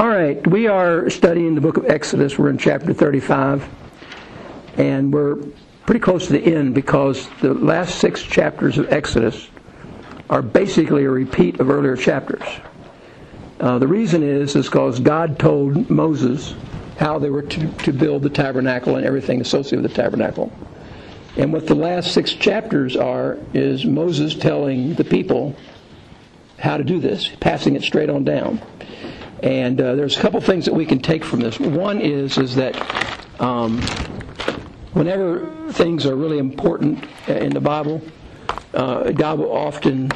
All right, we are studying the book of Exodus. We're in chapter 35, and we're pretty close to the end because the last 6 chapters of Exodus are basically a repeat of earlier chapters. The reason is because God told Moses how they were to build the tabernacle and everything associated with the tabernacle. And what the last 6 chapters are is Moses telling the people how to do this, passing it straight on down. And there's a couple things that we can take from this. One is that whenever things are really important in the Bible, God will often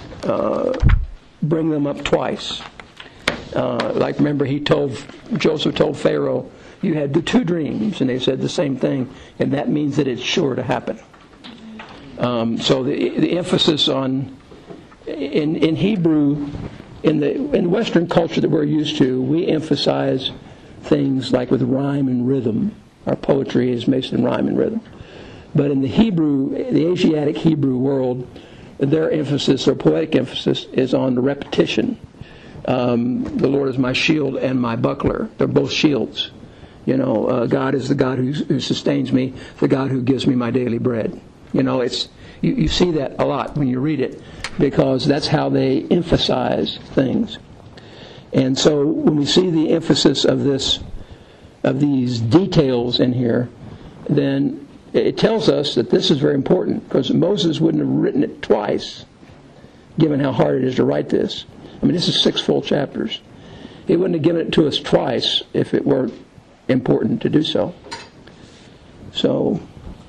bring them up twice. Like remember, Joseph told Pharaoh, "You had the 2 dreams," and they said the same thing, and that means that it's sure to happen. So the emphasis on in Hebrew. In Western culture that we're used to, we emphasize things like with rhyme and rhythm. Our poetry is based in rhyme and rhythm. But in the Asiatic Hebrew world, their emphasis, or poetic emphasis, is on the repetition. The Lord is my shield and my buckler. They're both shields. God is the God who sustains me, the God who gives me my daily bread. You see that a lot when you read it, because that's how they emphasize things. And so when we see the emphasis of these details in here, then it tells us that this is very important, because Moses wouldn't have written it twice, given how hard it is to write this. I mean, this is 6 full chapters. He wouldn't have given it to us twice if it weren't important to do so. So,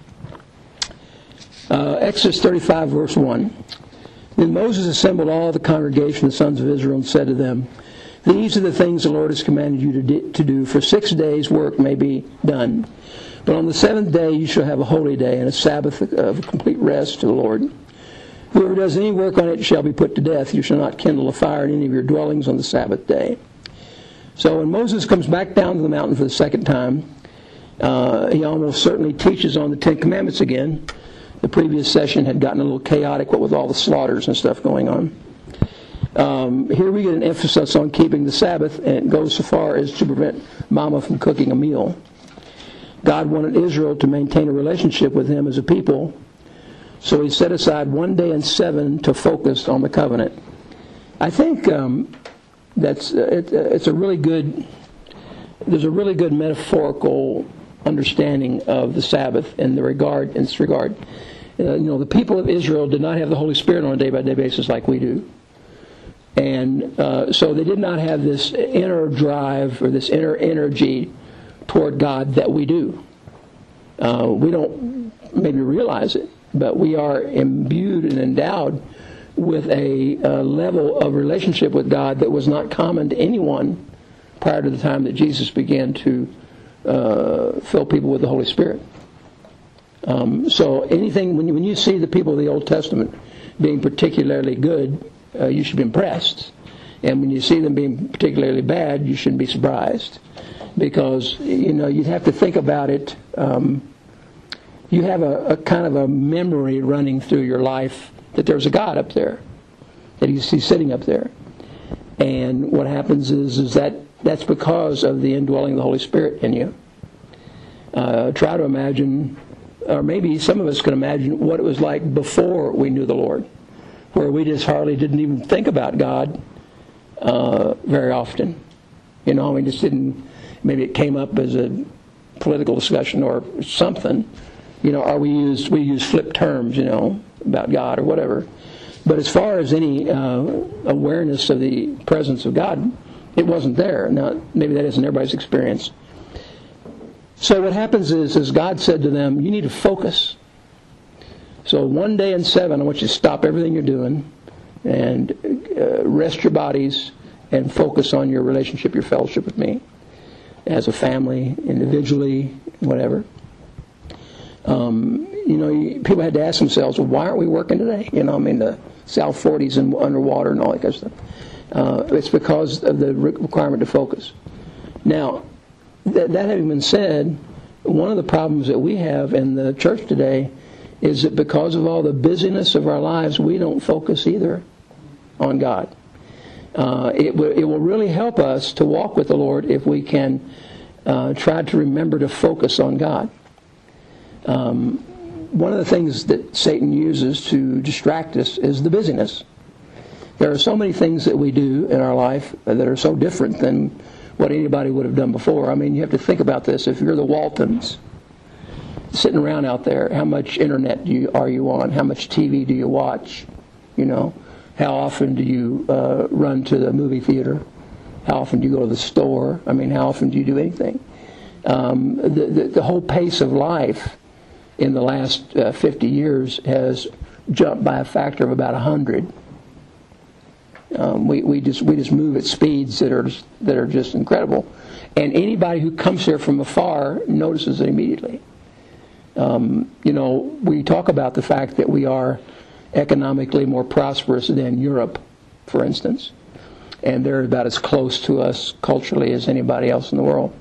Exodus 35, verse 1. Then Moses assembled all the congregation of the sons of Israel and said to them, "These are the things the Lord has commanded you to do. For 6 days work may be done. But on the 7th day you shall have a holy day and a Sabbath of complete rest to the Lord. Whoever does any work on it shall be put to death. You shall not kindle a fire in any of your dwellings on the Sabbath day." So when Moses comes back down to the mountain for the second time, he almost certainly teaches on the 10 Commandments again. The previous session had gotten a little chaotic, what with all the slaughters and stuff going on. Here we get an emphasis on keeping the Sabbath, and it goes so far as to prevent Mama from cooking a meal. God wanted Israel to maintain a relationship with Him as a people, so He set aside 1 day in 7 to focus on the covenant. I think it's a really good. There's a really good metaphorical understanding of the Sabbath in this regard. The people of Israel did not have the Holy Spirit on a day-by-day basis like we do. And so they did not have this inner drive or this inner energy toward God that we do. We don't maybe realize it, but we are imbued and endowed with a level of relationship with God that was not common to anyone prior to the time that Jesus began to fill people with the Holy Spirit. So anything, when you see the people of the Old Testament being particularly good, you should be impressed. And when you see them being particularly bad, you shouldn't be surprised. Because, you'd have to think about it. You have a kind of a memory running through your life that there's a God up there, that He's sitting up there. And what happens is that's because of the indwelling of the Holy Spirit in you. Try to imagine, or maybe some of us can imagine what it was like before we knew the Lord, where we just hardly didn't even think about God very often. Just didn't. Maybe it came up as a political discussion or something. Or we use flip terms, about God or whatever. But as far as any awareness of the presence of God, it wasn't there. Now, maybe that isn't everybody's experience. So what happens is God said to them, you need to focus. So 1 day in 7, I want you to stop everything you're doing and rest your bodies and focus on your relationship, your fellowship with me as a family, individually, whatever. People had to ask themselves, well, why aren't we working today? The South 40s and underwater and all that kind of stuff. It's because of the requirement to focus. Now, that having been said, one of the problems that we have in the church today is that because of all the busyness of our lives, we don't focus either on God. It will really help us to walk with the Lord if we can try to remember to focus on God. One of the things that Satan uses to distract us is the busyness. There are so many things that we do in our life that are so different than what anybody would have done before. I mean, you have to think about this. If you're the Waltons sitting around out there, how much internet are you on? How much TV do you watch? You know, how often do you run to the movie theater? How often do you go to the store? I mean, how often do you do anything? The whole pace of life in the last 50 years has jumped by a factor of about 100. We just move at speeds that are just incredible, and anybody who comes here from afar notices it immediately. We talk about the fact that we are economically more prosperous than Europe, for instance, and they're about as close to us culturally as anybody else in the world.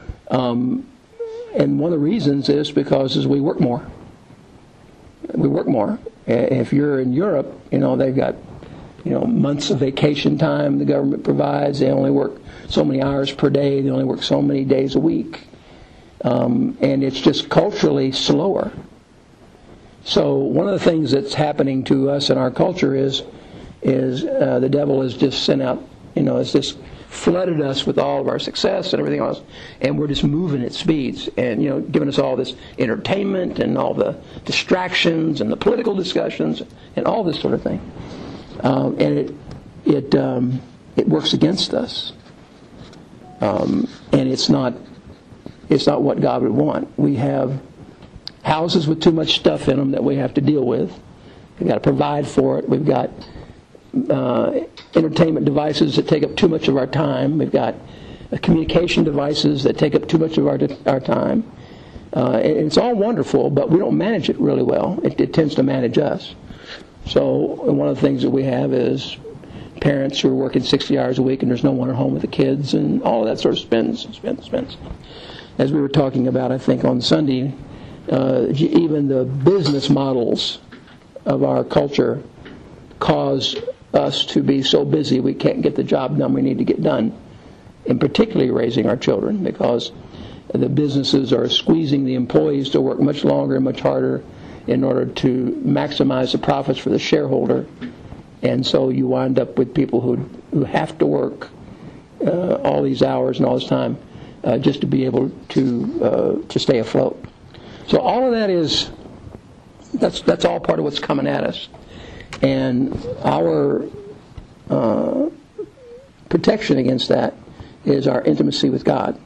And one of the reasons is because we work more. We work more. If you're in Europe, they've got months of vacation time the government provides. They only work so many hours per day. They only work so many days a week. And it's just culturally slower. So one of the things that's happening to us in our culture is the devil has just sent out, has just flooded us with all of our success and everything else, and we're just moving at speeds, and giving us all this entertainment and all the distractions and the political discussions and all this sort of thing. And it works against us, and it's not what God would want. We have houses with too much stuff in them that we have to deal with. We've got to provide for it. We've got entertainment devices that take up too much of our time. We've got communication devices that take up too much of our time. And it's all wonderful, but we don't manage it really well. It tends to manage us. So one of the things that we have is parents who are working 60 hours a week and there's no one at home with the kids, and all of that sort of spends. As we were talking about, I think, on Sunday, even the business models of our culture cause us to be so busy we can't get the job done we need to get done, and particularly raising our children, because the businesses are squeezing the employees to work much longer and much harder in order to maximize the profits for the shareholder. And so you wind up with people who have to work all these hours and all this time just to be able to stay afloat. So all of that that's all part of what's coming at us. And our protection against that is our intimacy with God,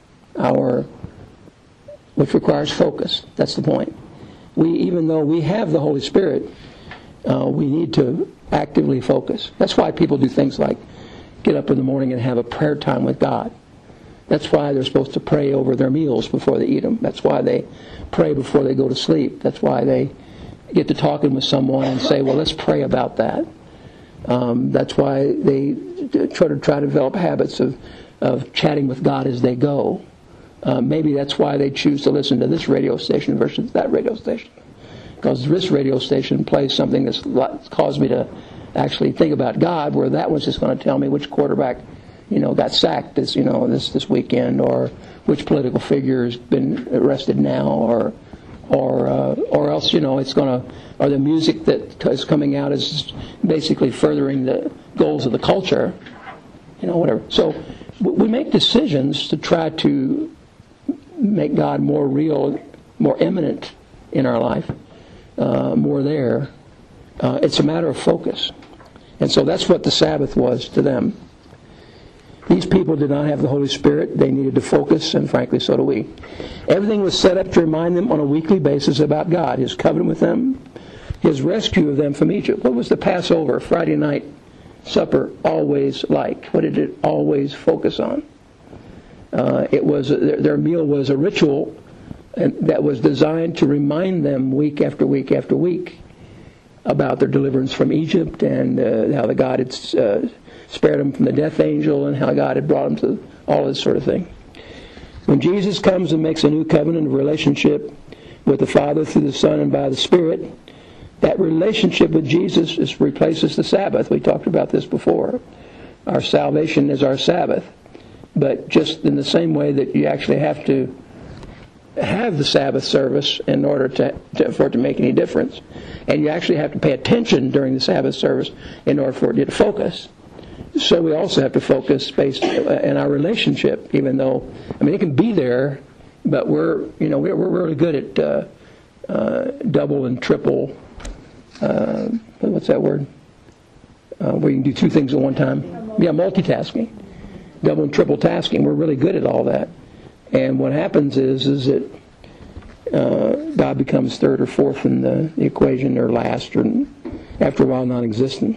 which requires focus. That's the point. Even though we have the Holy Spirit, we need to actively focus. That's why people do things like get up in the morning and have a prayer time with God. That's why they're supposed to pray over their meals before they eat them. That's why they pray before they go to sleep. That's why they get to talking with someone and say, well, let's pray about that. That's why they try to develop habits of chatting with God as they go. Maybe that's why they choose to listen to this radio station versus that radio station. Because this radio station plays something that's caused me to actually think about God, where that one's just going to tell me which quarterback, got sacked this weekend, or which political figure has been arrested now, or else, it's going to, or the music that is coming out is basically furthering the goals of the culture, whatever. So we make decisions to try to make God more real, more eminent in our life, more there. It's a matter of focus. And so that's what the Sabbath was to them. These people did not have the Holy Spirit. They needed to focus, and frankly, so do we. Everything was set up to remind them on a weekly basis about God, His covenant with them, His rescue of them from Egypt. What was the Passover, Friday night supper always like? What did it always focus on? Their meal was a ritual that was designed to remind them week after week after week about their deliverance from Egypt, and how the God had spared them from the death angel, and how God had brought them to all this sort of thing. When Jesus comes and makes a new covenant of relationship with the Father through the Son and by the Spirit, that relationship with Jesus replaces the Sabbath. We talked about this before. Our salvation is our Sabbath. But just in the same way that you actually have to have the Sabbath service in order for it to make any difference, and you actually have to pay attention during the Sabbath service in order for it to focus. So we also have to focus based in our relationship, even though, it can be there, but we're really good at double and triple, what's that word? Where you can do two things at one time. Yeah, multitasking. Double and triple tasking. We're really good at all that. And what happens is that God becomes third or fourth in the equation, or last, or after a while non-existent.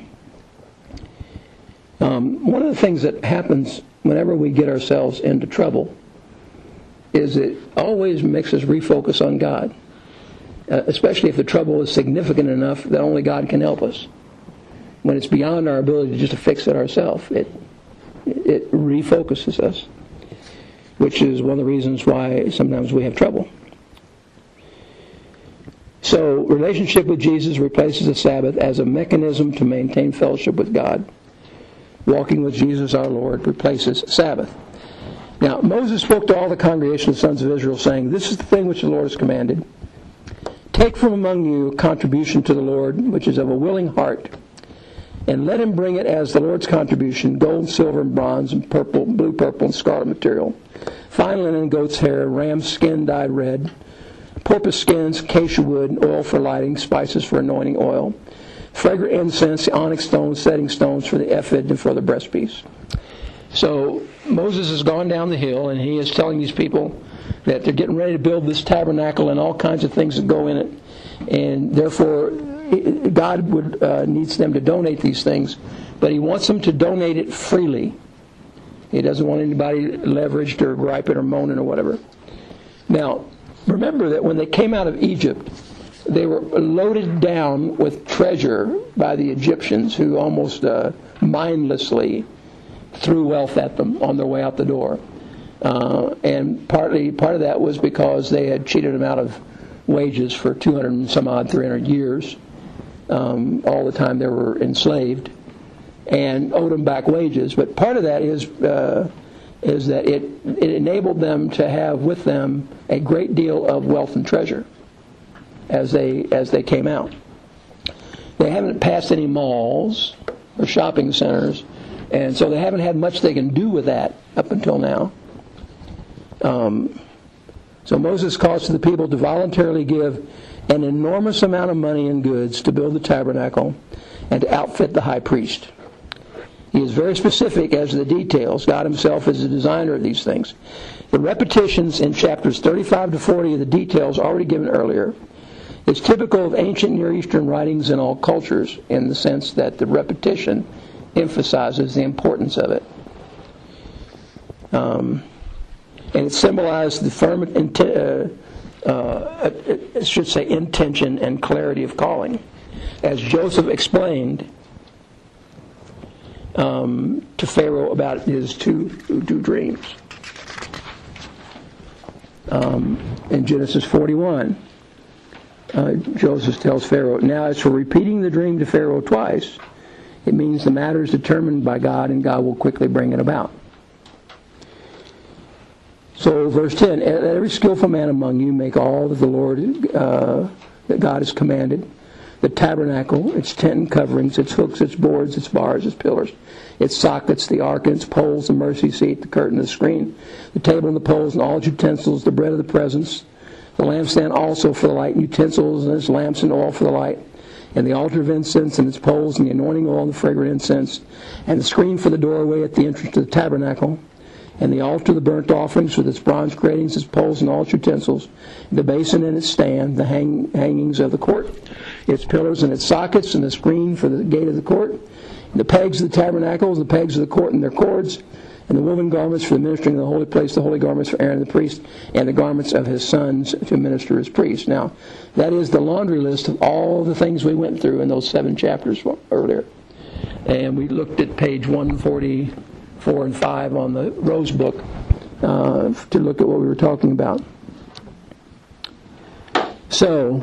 One of the things that happens whenever we get ourselves into trouble is it always makes us refocus on God, especially if the trouble is significant enough that only God can help us. When it's beyond our ability just to fix it ourselves, it refocuses us, which is one of the reasons why sometimes we have trouble. So, relationship with Jesus replaces the Sabbath as a mechanism to maintain fellowship with God. Walking with Jesus our Lord replaces Sabbath. Now, Moses spoke to all the congregation of the sons of Israel, saying, "This is the thing which the Lord has commanded. Take from among you a contribution to the Lord, which is of a willing heart, and let him bring it as the Lord's contribution, gold, silver, and bronze, and purple, blue, purple, and scarlet material, fine linen, goat's hair, ram's skin dyed red, porpoise skins, acacia wood, oil for lighting, spices for anointing oil, fragrant incense, onyx stones, setting stones for the ephod and for the breastpiece." So Moses has gone down the hill, and he is telling these people that they're getting ready to build this tabernacle and all kinds of things that go in it, and therefore God needs them to donate these things, but he wants them to donate it freely. He doesn't want anybody leveraged or griping or moaning or whatever. Now, remember that when they came out of Egypt, they were loaded down with treasure by the Egyptians, who almost mindlessly threw wealth at them on their way out the door. And part of that was because they had cheated them out of wages for 200 and some odd, 300 years, all the time they were enslaved, and owed them back wages. But part of that is that it enabled them to have with them a great deal of wealth and treasure as they came out. They haven't passed any malls or shopping centers, and so they haven't had much they can do with that up until now. So Moses calls to the people to voluntarily give an enormous amount of money and goods to build the tabernacle and to outfit the high priest. He is very specific as to the details. God himself is the designer of these things. The repetitions in chapters 35 to 40 of the details already given earlier is typical of ancient Near Eastern writings in all cultures, in the sense that the repetition emphasizes the importance of it. And it symbolized the firm intention and clarity of calling. As Joseph explained to Pharaoh about his two dreams. In Genesis 41, Joseph tells Pharaoh, "Now as for repeating the dream to Pharaoh twice, it means the matter is determined by God, and God will quickly bring it about." So verse 10, "Let every skillful man among you make all that the Lord, that God has commanded, the tabernacle, its tent and coverings, its hooks, its boards, its bars, its pillars, its sockets, the ark and its poles, the mercy seat, the curtain, the screen, the table and the poles, and all its utensils, the bread of the presence, the lampstand also for the light, and utensils and its lamps and oil for the light, and the altar of incense and its poles, and the anointing oil and the fragrant incense, and the screen for the doorway at the entrance to the tabernacle, and the altar of the burnt offerings with its bronze gratings, its poles, and all its utensils, the basin and its stand, the hangings of the court, its pillars and its sockets, and the screen for the gate of the court, the pegs of the tabernacle, the pegs of the court and their cords, and the woven garments for the ministering of the holy place, the holy garments for Aaron the priest, and the garments of his sons to minister as priests." Now, that is the laundry list of all the things we went through in those 7 chapters earlier. And we looked at page 144 and 5 on the Rose Book to look at what we were talking about. So,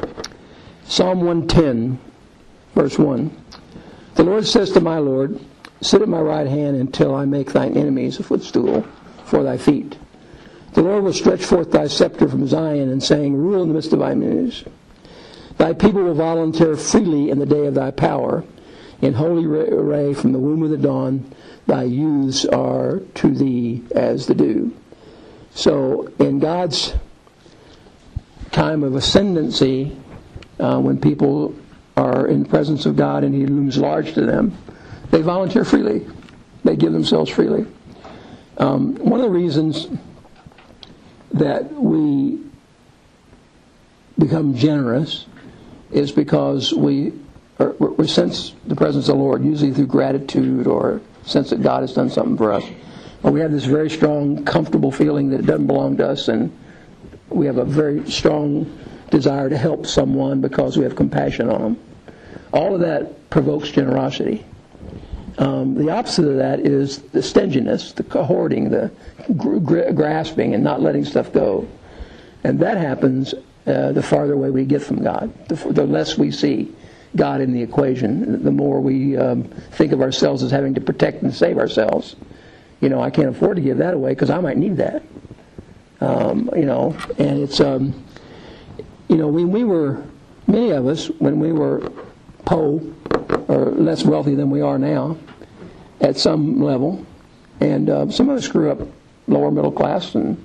Psalm 110, verse 1. "The Lord says to my Lord, sit at my right hand until I make thine enemies a footstool for thy feet. The Lord will stretch forth thy scepter from Zion, and saying, rule in the midst of thy enemies. Thy people will volunteer freely in the day of thy power. In holy array from the womb of the dawn, thy youths are to thee as the dew. So in God's time of ascendancy, when people are in the presence of God and He looms large to them, they volunteer freely. They give themselves freely. One of the reasons that we become generous is because we sense the presence of the Lord, usually through gratitude or sense that God has done something for us. Or we have this very strong, comfortable feeling that it doesn't belong to us, and we have a very strong desire to help someone because we have compassion on them. All of that provokes generosity. The opposite of that is the stinginess, the hoarding, the grasping, and not letting stuff go. And that happens the farther away we get from God. The less we see God in the equation, the more we think of ourselves as having to protect and save ourselves. I can't afford to give that away because I might need that. And it's, when we were, many of us, when we were poor or less wealthy than we are now, at some level, and some of us grew up lower middle class, and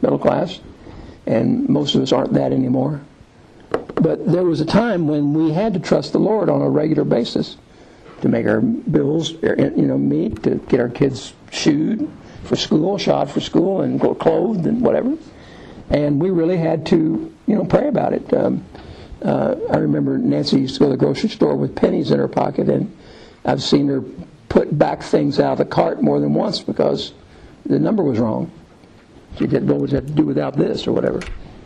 most of us aren't that anymore. But there was a time when we had to trust the Lord on a regular basis to make our bills, meet, to get our kids shoed for school, shod for school, and clothed and whatever. And we really had to, pray about it. I remember Nancy used to go to the grocery store with pennies in her pocket, and I've seen her put back things out of the cart more than once because the number was wrong. She didn't know what to do without this or whatever.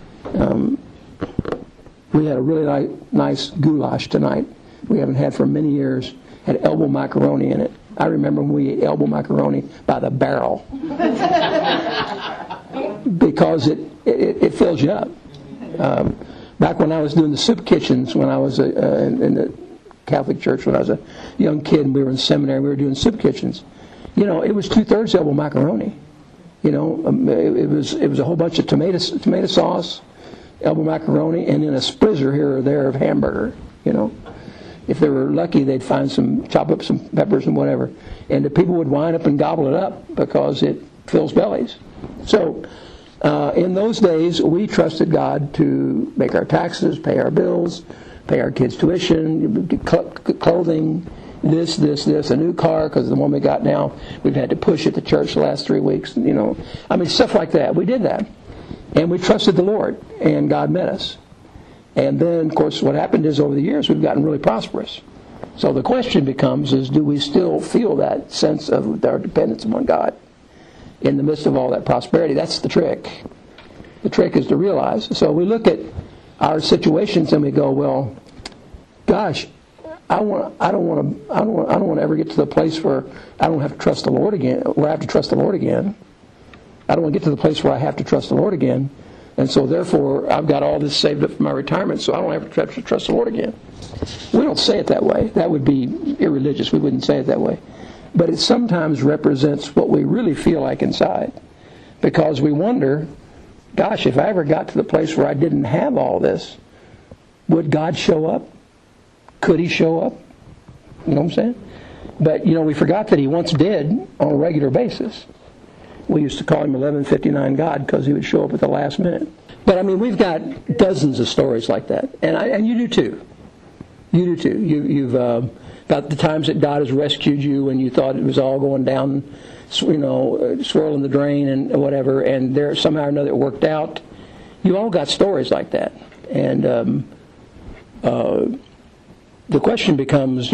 We had a really nice goulash tonight. We haven't had for many years. Had elbow macaroni in it. I remember when we ate elbow macaroni by the barrel because it fills you up. Back when I was doing the soup kitchens, when I was in the Catholic Church, when I was a young kid and we were in seminary, we were doing soup kitchens. It was 2/3 elbow macaroni. It was a whole bunch of tomato sauce, elbow macaroni, and then a spritzer here or there of hamburger. If they were lucky, they'd chop up some peppers and whatever, and the people would wind up and gobble it up because it fills bellies. So in those days, we trusted God to make our taxes, pay our bills, pay our kids' tuition, clothing, this, a new car, because the one we got now, we've had to push at the church the last 3 weeks. Stuff like that. We did that. And we trusted the Lord, and God met us. And then, of course, what happened is over the years, we've gotten really prosperous. So the question becomes do we still feel that sense of our dependence upon God in the midst of all that prosperity? That's the trick. The trick is to realize. So we look at our situations and we go, well, gosh, I don't want to ever get to the place where I don't have to trust the Lord again. Where I have to trust the Lord again. I don't want to get to the place where I have to trust the Lord again, and so therefore I've got all this saved up for my retirement, so I don't have to trust the Lord again. We don't say it that way. That would be irreligious. We wouldn't say it that way. But it sometimes represents what we really feel like inside, because we wonder, gosh, if I ever got to the place where I didn't have all this, would God show up? Could He show up? You know what I'm saying? But, we forgot that He once did on a regular basis. We used to call Him 11:59 God because He would show up at the last minute. But, we've got dozens of stories like that. And you do too. You do too. You've got the times that God has rescued you when you thought it was all going down, swirling the drain and whatever, and there somehow or another it worked out. You all got stories like that. And the question becomes,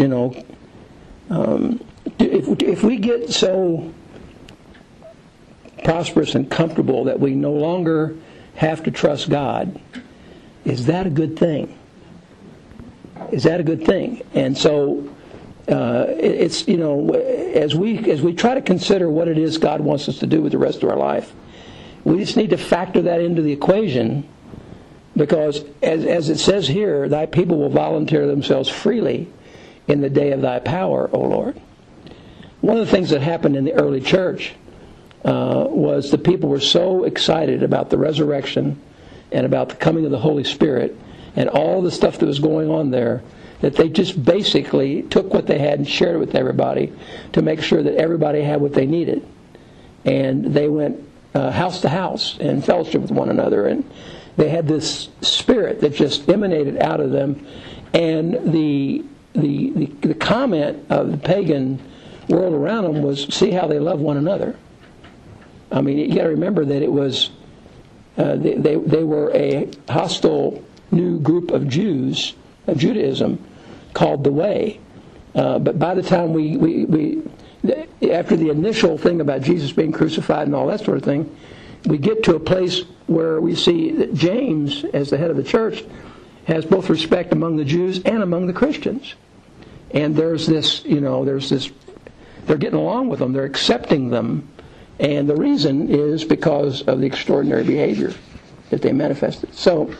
if we get so prosperous and comfortable that we no longer have to trust God, is that a good thing? Is that a good thing? And so it's, as we try to consider what it is God wants us to do with the rest of our life, we just need to factor that into the equation, because as it says here, thy people will volunteer themselves freely in the day of thy power, O Lord. one of the things that happened in the early church was the people were so excited about the resurrection and about the coming of the Holy Spirit and all the stuff that was going on there, that they just basically took what they had and shared it with everybody to make sure that everybody had what they needed. And they went house to house and fellowship with one another, and they had this spirit that just emanated out of them. And the comment of the pagan world around them was, see how they love one another. I mean, you got to remember that it was they were a hostile new group of Jews of Judaism called the Way. But by the time we after the initial thing about Jesus being crucified and all that sort of thing, we get to a place where we see that James, as the head of the church, has both respect among the Jews and among the Christians. And there's this, they're getting along with them, they're accepting them. And the reason is because of the extraordinary behavior that they manifested. So,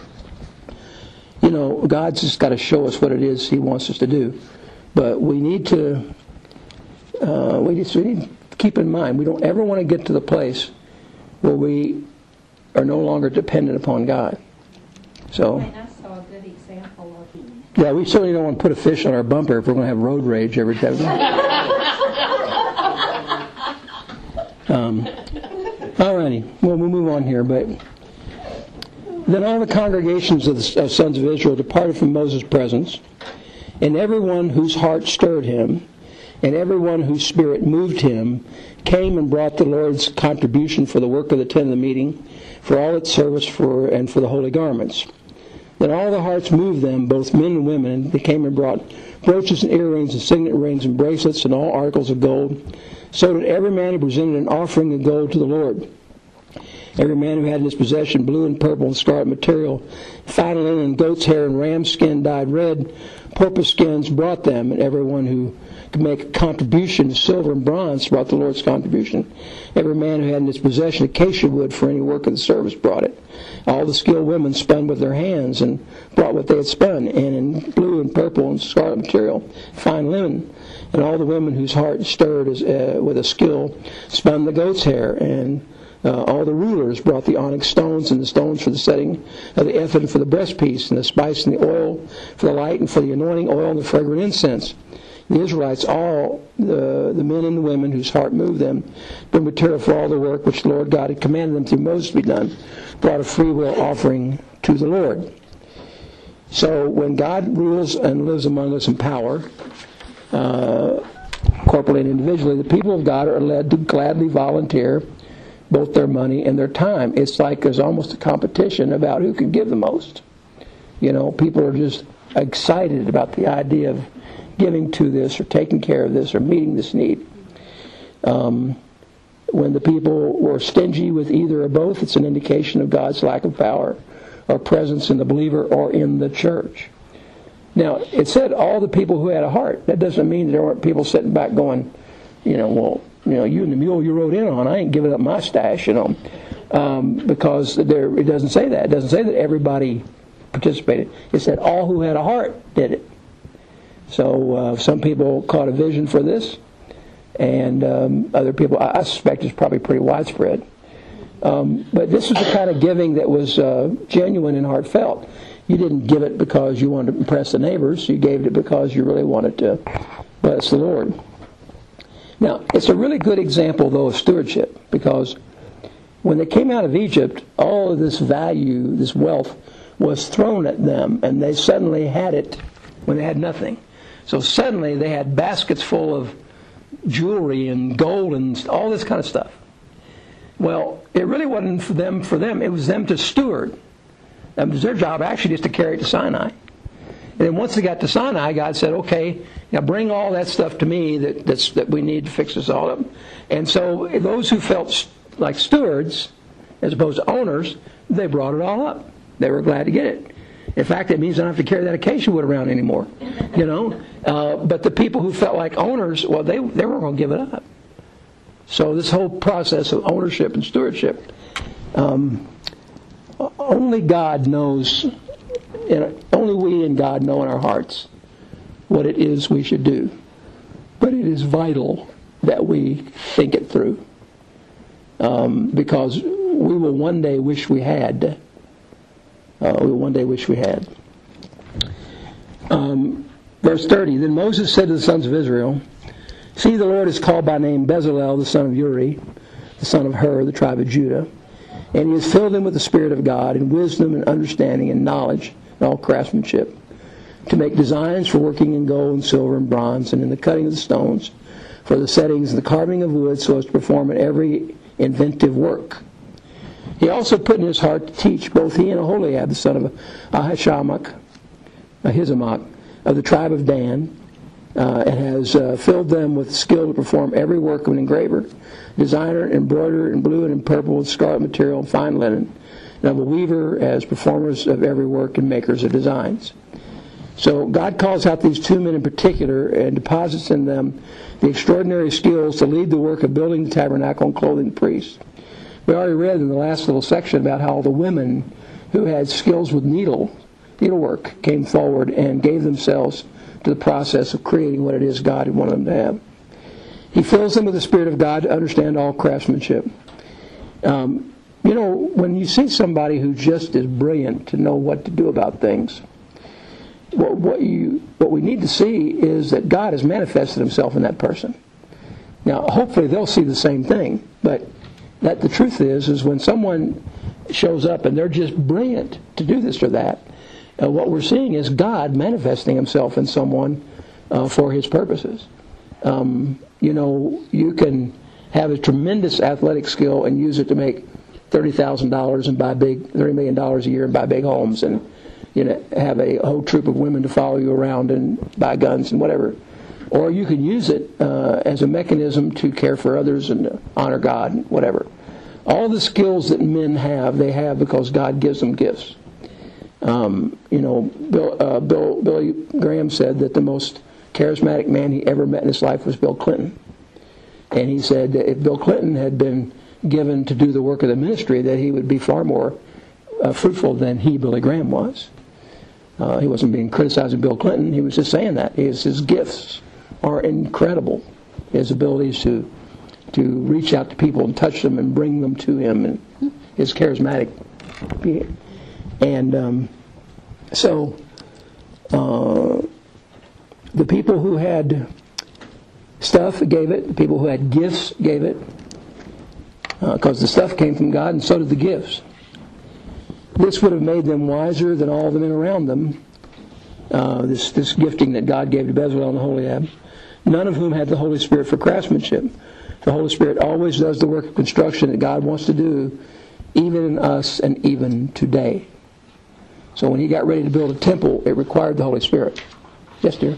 God's just got to show us what it is He wants us to do. But we need to keep in mind, we don't ever want to get to the place where we are no longer dependent upon God. So, and I saw a good example of him. Yeah, we certainly don't want to put a fish on our bumper if we're going to have road rage every time. All righty. Well, we'll move on here. But then all the congregations of sons of Israel departed from Moses' presence, and everyone whose heart stirred him, and everyone whose spirit moved him, came and brought the Lord's contribution for the work of the tent of the meeting, for all its service, and for the holy garments. Then all the hearts moved them, both men and women, and they came and brought brooches and earrings and signet rings and bracelets and all articles of gold. So did every man who presented an offering of gold to the Lord. Every man who had in his possession blue and purple and scarlet material, fine linen and goat's hair and ram skin dyed red, porpoise skins brought them, and everyone who could make a contribution, silver and bronze, brought the Lord's contribution. Every man who had in his possession acacia wood for any work of the service brought it. All the skilled women spun with their hands and brought what they had spun, and in blue and purple and scarlet material, fine linen. And all the women whose heart stirred with a skill spun the goat's hair, and all the rulers brought the onyx stones and the stones for the setting of the ephod and for the breastpiece, and the spice and the oil for the light and for the anointing oil and the fragrant incense. The Israelites, all the men and the women whose heart moved them, bring material for all the work which the Lord God had commanded them through Moses to be done, brought a free will offering to the Lord. So when God rules and lives among us in power, corporately and individually, the people of God are led to gladly volunteer both their money and their time. It's like there's almost a competition about who can give the most. People are just excited about the idea of giving to this or taking care of this or meeting this need. When the people were stingy with either or both, it's an indication of God's lack of power or presence in the believer or in the church. Now, it said all the people who had a heart. That doesn't mean there weren't people sitting back going, you and the mule you rode in on, I ain't giving up my stash, because it doesn't say that. It doesn't say that everybody participated. It said all who had a heart did it. So some people caught a vision for this, and other people, I suspect, is probably pretty widespread. But this was the kind of giving that was genuine and heartfelt. You didn't give it because you wanted to impress the neighbors. You gave it because you really wanted to bless the Lord. Now, it's a really good example, though, of stewardship, because when they came out of Egypt, all of this value, this wealth, was thrown at them, and they suddenly had it when they had nothing. So suddenly they had baskets full of jewelry and gold and all this kind of stuff. Well, it really wasn't for them. It was them to steward. It was their job actually just to carry it to Sinai. And then once they got to Sinai, God said, okay, now bring all that stuff to me that we need to fix this all up. And so those who felt like stewards, as opposed to owners, they brought it all up. They were glad to get it. In fact, it means I don't have to carry that acacia wood around anymore. But the people who felt like owners, well, they weren't going to give it up. So this whole process of ownership and stewardship, only God knows, only we and God know in our hearts what it is we should do. But it is vital that we think it through. Because we will one day wish we had. Verse 30, Then Moses said to the sons of Israel, See, the Lord has called by name Bezalel, the son of Uri, the son of Hur, the tribe of Judah, and he has filled them with the Spirit of God, and wisdom, and understanding, and knowledge, and all craftsmanship, to make designs for working in gold and silver and bronze, and in the cutting of the stones, for the settings and the carving of wood, so as to perform in every inventive work. He also put in his heart to teach both he and Aholiab, the son of Ahisamach, of the tribe of Dan, and has filled them with skill to perform every work of an engraver, designer, embroiderer in blue and in purple with scarlet material and fine linen, and of a weaver as performers of every work and makers of designs. So God calls out these two men in particular and deposits in them the extraordinary skills to lead the work of building the tabernacle and clothing the priests. We already read in the last little section about how the women who had skills with needlework came forward and gave themselves to the process of creating what it is God had wanted them to have. He fills them with the Spirit of God to understand all craftsmanship. When you see somebody who just is brilliant to know what to do about things, what we need to see is that God has manifested himself in that person. Now, hopefully they'll see the same thing, but that the truth is when someone shows up and they're just brilliant to do this or that, what we're seeing is God manifesting himself in someone for his purposes. You can have a tremendous athletic skill and use it to make $30,000 and buy $30 million a year and buy big homes and have a whole troop of women to follow you around and buy guns and whatever. Or you can use it as a mechanism to care for others and honor God and whatever. All the skills that men have, they have because God gives them gifts. Billy Graham said that the most charismatic man he ever met in his life was Bill Clinton. And he said that if Bill Clinton had been given to do the work of the ministry, that he would be far more fruitful than Billy Graham was. He wasn't being criticizing Bill Clinton. He was just saying that. His gifts are incredible. His abilities to reach out to people and touch them and bring them to him, and his charismatic. And so the people who had stuff gave it. The people who had gifts gave it. Because the stuff came from God, and so did the gifts. This would have made them wiser than all the men around them. This gifting that God gave to Bezalel and Aholiab, none of whom had the Holy Spirit for craftsmanship. The Holy Spirit always does the work of construction that God wants to do, even in us and even today. So when he got ready to build a temple, it required the Holy Spirit. Yes, dear?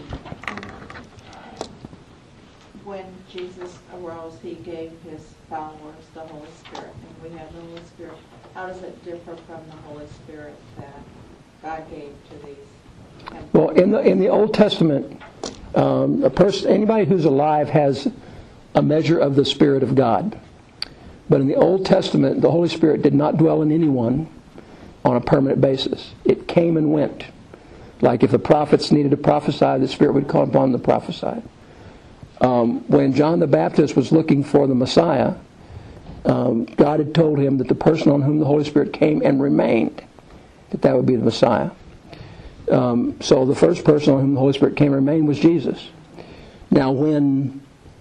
When Jesus arose, he gave his followers the Holy Spirit, and we have the Holy Spirit. How does it differ from the Holy Spirit that God gave to these? Well, in the Old Testament, anybody who's alive has a measure of the Spirit of God. But in the Old Testament, the Holy Spirit did not dwell in anyone on a permanent basis. It came and went. Like if the prophets needed to prophesy, the Spirit would come upon them to prophesy. When John the Baptist was looking for the Messiah, God had told him that the person on whom the Holy Spirit came and remained, that would be the Messiah. So the first person on whom the Holy Spirit came and remained was Jesus. Now when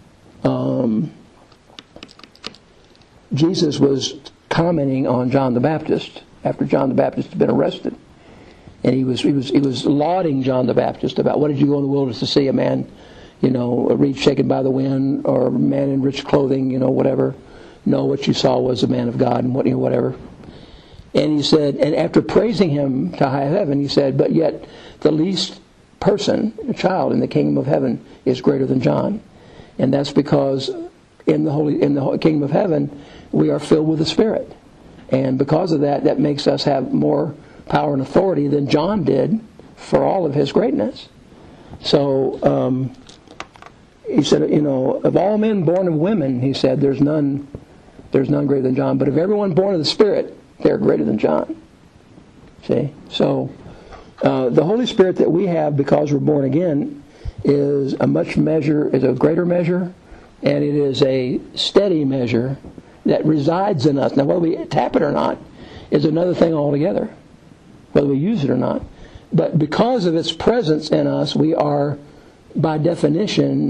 Jesus was commenting on John the Baptist after John the Baptist had been arrested, and he was lauding John the Baptist about, what did you go in the wilderness to see? A man, a reed shaken by the wind, or a man in rich clothing, whatever. No, what you saw was a man of God, and whatever. And he said, and after praising him to high heaven, he said, but yet the least person, a child in the kingdom of heaven, is greater than John. And that's because in the kingdom of heaven, we are filled with the Spirit. And because of that, that makes us have more power and authority than John did for all of his greatness. So he said, of all men born of women, he said, there's none greater than John. But of everyone born of the Spirit, they're greater than John. See? So the Holy Spirit that we have because we're born again is a greater measure And it is a steady measure that resides in us. Now, whether we tap it or not is another thing altogether, whether we use it or not. But because of its presence in us, we are, by definition,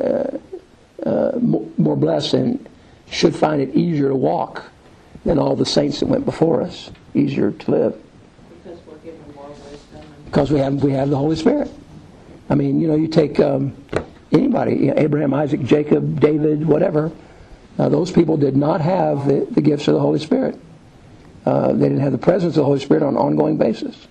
more blessed and should find it easier to walk than all the saints that went before us. Easier to live. Because we're given more wisdom. Because we have the Holy Spirit. I mean, you take anybody, Abraham, Isaac, Jacob, David, whatever. Those people did not have the gifts of the Holy Spirit. They didn't have the presence of the Holy Spirit on an ongoing basis.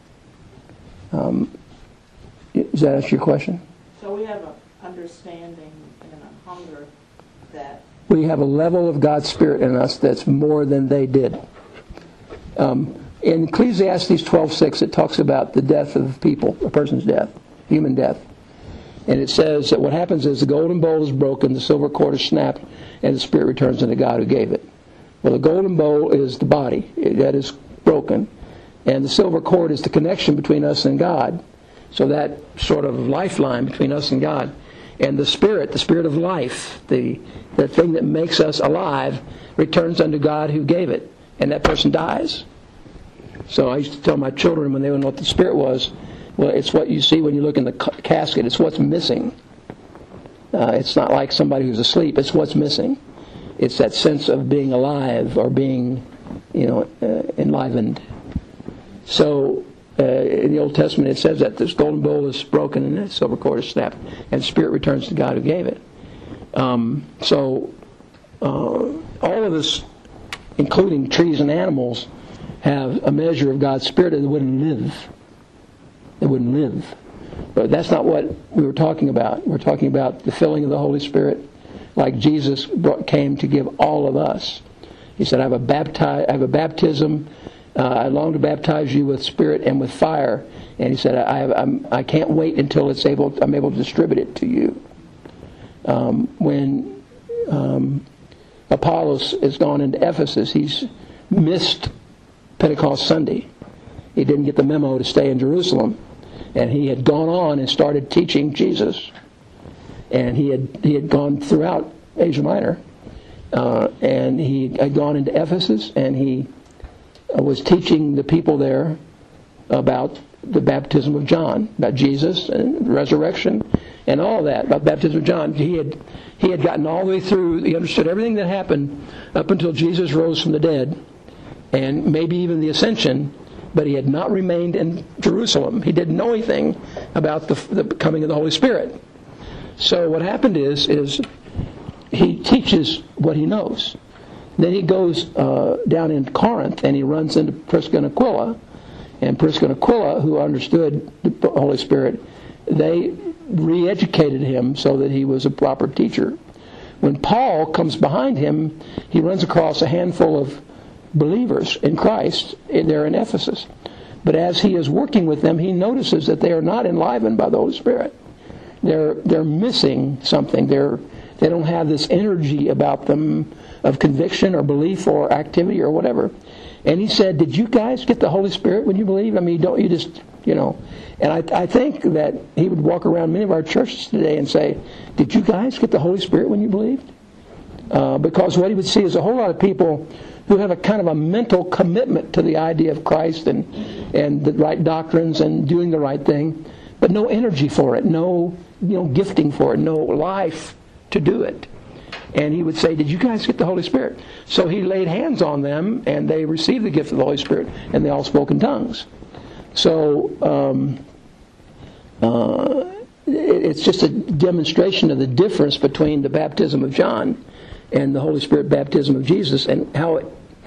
Does that answer your question? So we have an understanding and a hunger that... We have a level of God's Spirit in us that's more than they did. In Ecclesiastes 12:6, it talks about the death of people, a person's death, human death. And it says that what happens is the golden bowl is broken, the silver cord is snapped, and the spirit returns unto God who gave it. Well, the golden bowl is the body that is broken, and the silver cord is the connection between us and God. So that sort of lifeline between us and God. And the spirit of life, the thing that makes us alive, returns unto God who gave it, and that person dies. So I used to tell my children when they didn't know what the spirit was, well, it's what you see when you look in the casket. It's what's missing. It's not like somebody who's asleep. It's what's missing. It's that sense of being alive or being, enlivened. So in the Old Testament it says that this golden bowl is broken and the silver cord is snapped, and spirit returns to God who gave it. So all of us, including trees and animals, have a measure of God's Spirit that wouldn't live. They wouldn't live. But that's not what we were talking about. We're talking about the filling of the Holy Spirit, like Jesus came to give all of us. He said, I have a baptism. I long to baptize you with Spirit and with fire. And he said, I can't wait until I'm able to distribute it to you. When Apollos has gone into Ephesus, he's missed Pentecost Sunday. He didn't get the memo to stay in Jerusalem. And he had gone on and started teaching Jesus. And he had gone throughout Asia Minor. And he had gone into Ephesus, and he was teaching the people there about the baptism of John, about Jesus and resurrection and all that, about the baptism of John. He had gotten all the way through. He understood everything that happened up until Jesus rose from the dead, and maybe even the ascension, but he had not remained in Jerusalem. He didn't know anything about the coming of the Holy Spirit. So what happened is he teaches what he knows. Then he goes down in Corinth, and he runs into Prisca and Aquila. And Prisca and Aquila, who understood the Holy Spirit, they re-educated him so that he was a proper teacher. When Paul comes behind him, he runs across a handful of believers in Christ there in Ephesus. But as he is working with them, he notices that they are not enlivened by the Holy Spirit. They're missing something. They don't have this energy about them of conviction or belief or activity or whatever. And he said, did you guys get the Holy Spirit when you believe? I mean, don't you just, And I think that he would walk around many of our churches today and say, did you guys get the Holy Spirit when you believed? Because what he would see is a whole lot of people who have a kind of a mental commitment to the idea of Christ and the right doctrines and doing the right thing, but no energy for it, no gifting for it, no life to do it. And he would say, did you guys get the Holy Spirit? So he laid hands on them, and they received the gift of the Holy Spirit, and they all spoke in tongues. So it's just a demonstration of the difference between the baptism of John and the Holy Spirit baptism of Jesus, and how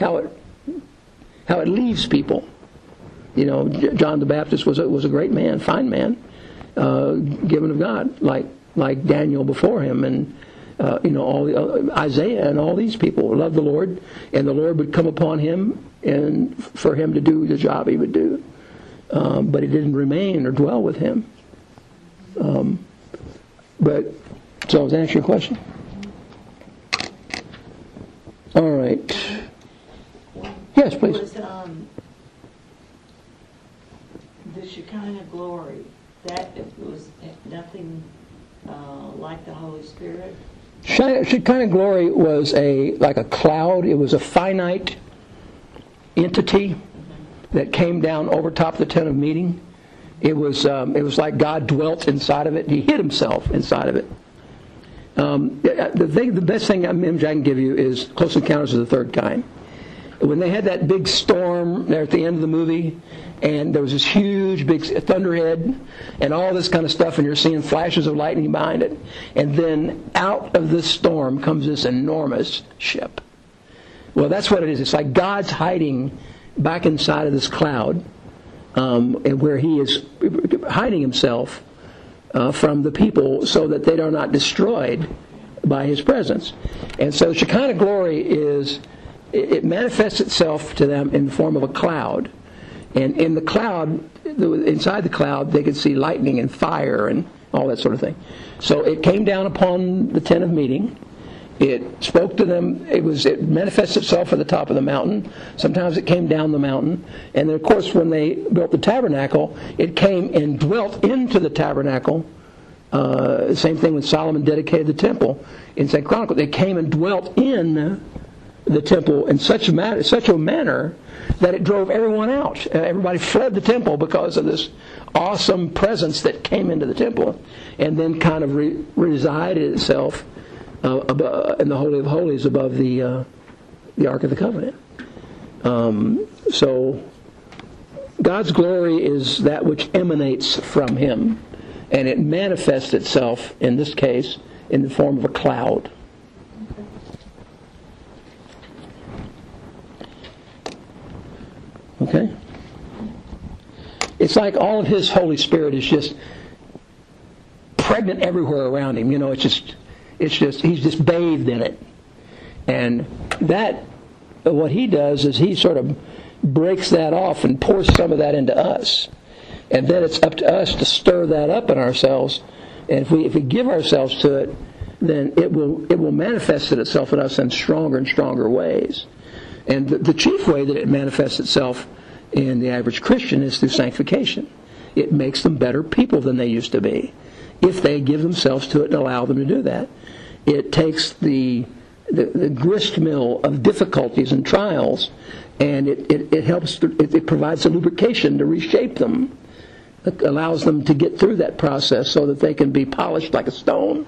it leaves people. John the Baptist was a great man, fine man, given of God, like Daniel before him, and Isaiah and all these people loved the Lord, and the Lord would come upon him and for him to do the job he would do, but he didn't remain or dwell with him. But so does that answer your question? All right. Yes, please. Was the Shekinah glory, that it was nothing like the Holy Spirit? Shekinah glory was like a cloud. It was a finite entity that came down over top of the tent of meeting. It was like God dwelt inside of it. He hid himself inside of it. The best thing image I can give you is Close Encounters of the Third Kind. When they had that big storm there at the end of the movie, and there was this huge big thunderhead and all this kind of stuff, and you're seeing flashes of lightning behind it, and then out of this storm comes this enormous ship. Well, that's what it is. It's like God's hiding back inside of this cloud, and where He is hiding Himself from the people so that they are not destroyed by His presence. And so Shekinah glory it manifests itself to them in the form of a cloud. And in the cloud, inside the cloud, they could see lightning and fire and all that sort of thing. So it came down upon the tent of meeting. It spoke to them. It manifested itself at the top of the mountain. Sometimes it came down the mountain. And then, of course, when they built the tabernacle, it came and dwelt into the tabernacle. Same thing when Solomon dedicated the temple. In 2 Chronicles, it came and dwelt in the temple in such a manner that it drove everyone out. Everybody fled the temple because of this awesome presence that came into the temple, and then kind of resided itself in the Holy of Holies above the Ark of the Covenant. So God's glory is that which emanates from Him, and it manifests itself, in this case, in the form of a cloud. Okay? It's like all of His Holy Spirit is just pregnant everywhere around Him. It's just He's just bathed in it. And what He does is He sort of breaks that off and pours some of that into us. And then it's up to us to stir that up in ourselves. And if we give ourselves to it, then it will manifest itself in us in stronger and stronger ways. And the chief way that it manifests itself in the average Christian is through sanctification. It makes them better people than they used to be, if they give themselves to it and allow them to do that. It takes the grist mill of difficulties and trials, and it helps. It provides a lubrication to reshape them. It allows them to get through that process so that they can be polished like a stone.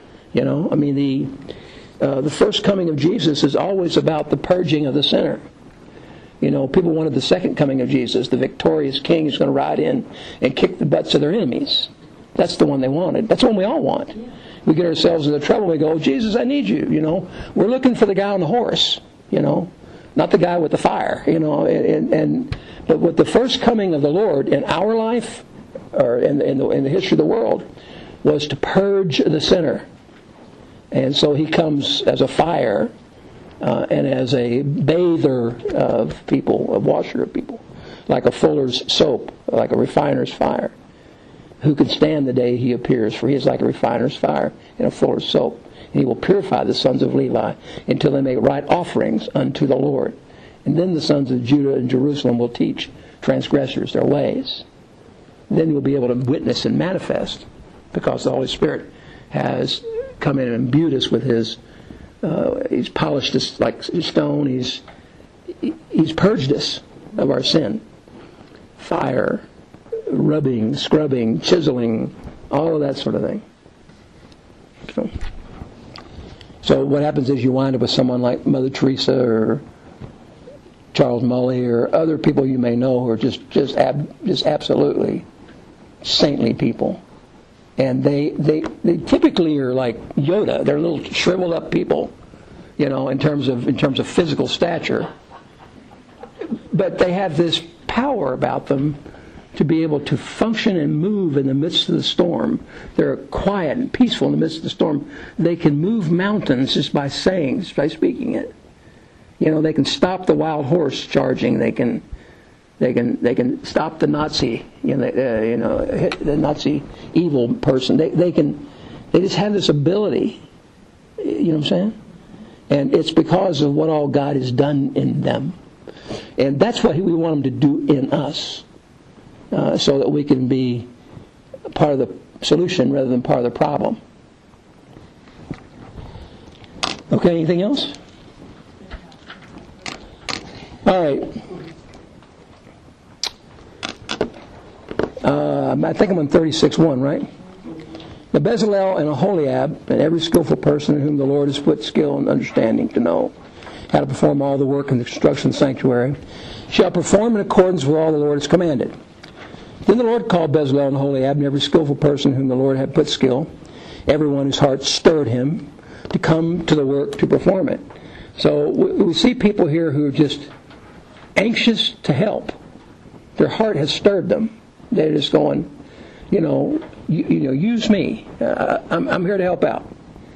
The first coming of Jesus is always about the purging of the sinner. People wanted the second coming of Jesus, the victorious king who's going to ride in and kick the butts of their enemies. That's the one they wanted. That's the one we all want. We get ourselves into trouble, we go, "Oh, Jesus, I need you." We're looking for the guy on the horse, not the guy with the fire, but with the first coming of the Lord in our life, or in the history of the world, was to purge the sinner. And so He comes as a fire and as a bather of people, a washer of people, like a fuller's soap, like a refiner's fire. Who can stand the day He appears? For He is like a refiner's fire and a fuller's soap. And He will purify the sons of Levi until they make right offerings unto the Lord. And then the sons of Judah and Jerusalem will teach transgressors their ways. Then you'll be able to witness and manifest, because the Holy Spirit has come in and imbued us with He's polished us like stone. He's purged us of our sin. Fire, rubbing, scrubbing, chiseling, all of that sort of thing. So what happens is you wind up with someone like Mother Teresa or Charles Mully or other people you may know who are just absolutely saintly people. And they typically are like Yoda. They're little shriveled up people, in terms of physical stature. But they have this power about them to be able to function and move in the midst of the storm. They're quiet and peaceful in the midst of the storm. They can move mountains just by speaking it. They can stop the wild horse charging. They can stop the Nazi, the Nazi evil person. They just have this ability. You know what I'm saying? And it's because of what all God has done in them. And that's what we want Him to do in us, so that we can be part of the solution rather than part of the problem. Okay, anything else? All right. I think I'm on 36:1, right? The Bezalel and Aholiab, and every skillful person in whom the Lord has put skill and understanding to know how to perform all the work in the construction of the sanctuary, shall perform in accordance with all the Lord has commanded. Then the Lord called Bezalel and Aholiab, and every skillful person in whom the Lord had put skill, everyone whose heart stirred him, to come to the work to perform it. So we see people here who are just anxious to help. Their heart has stirred them. They're just going, use me. I'm here to help out.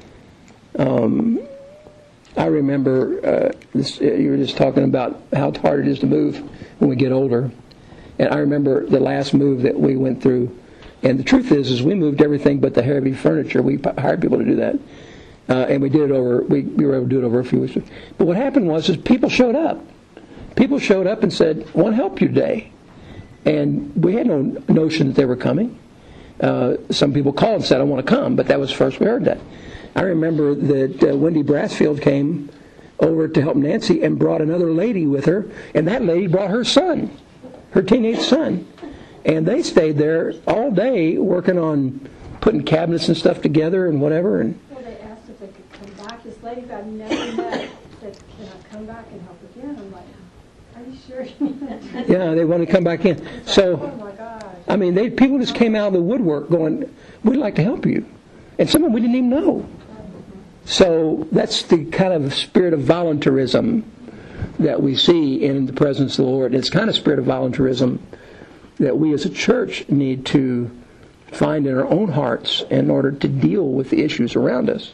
I remember you were just talking about how hard it is to move when we get older. And I remember the last move that we went through. And the truth is we moved everything but the heavy furniture. We hired people to do that. And we did it over, we were able to do it over a few weeks. But what happened was people showed up. People showed up and said, I want to help you today. And we had no notion that they were coming. Some people called and said, I want to come. But that was the first we heard that. I remember that Wendy Brassfield came over to help Nancy and brought another lady with her. And that lady brought her son, her teenage son. And they stayed there all day working on putting cabinets and stuff together and whatever. And Well, they asked if they could come back. This lady that I've never met said, can I come back and help again? I'm like, are you sure you mean that? yeah, they want to come back in. So, Oh my gosh. I mean, people just came out of the woodwork going, we'd like to help you. And some of them we didn't even know. So that's the kind of spirit of voluntarism that we see in the presence of the Lord. It's kind of spirit of voluntarism that we as a church need to find in our own hearts in order to deal with the issues around us.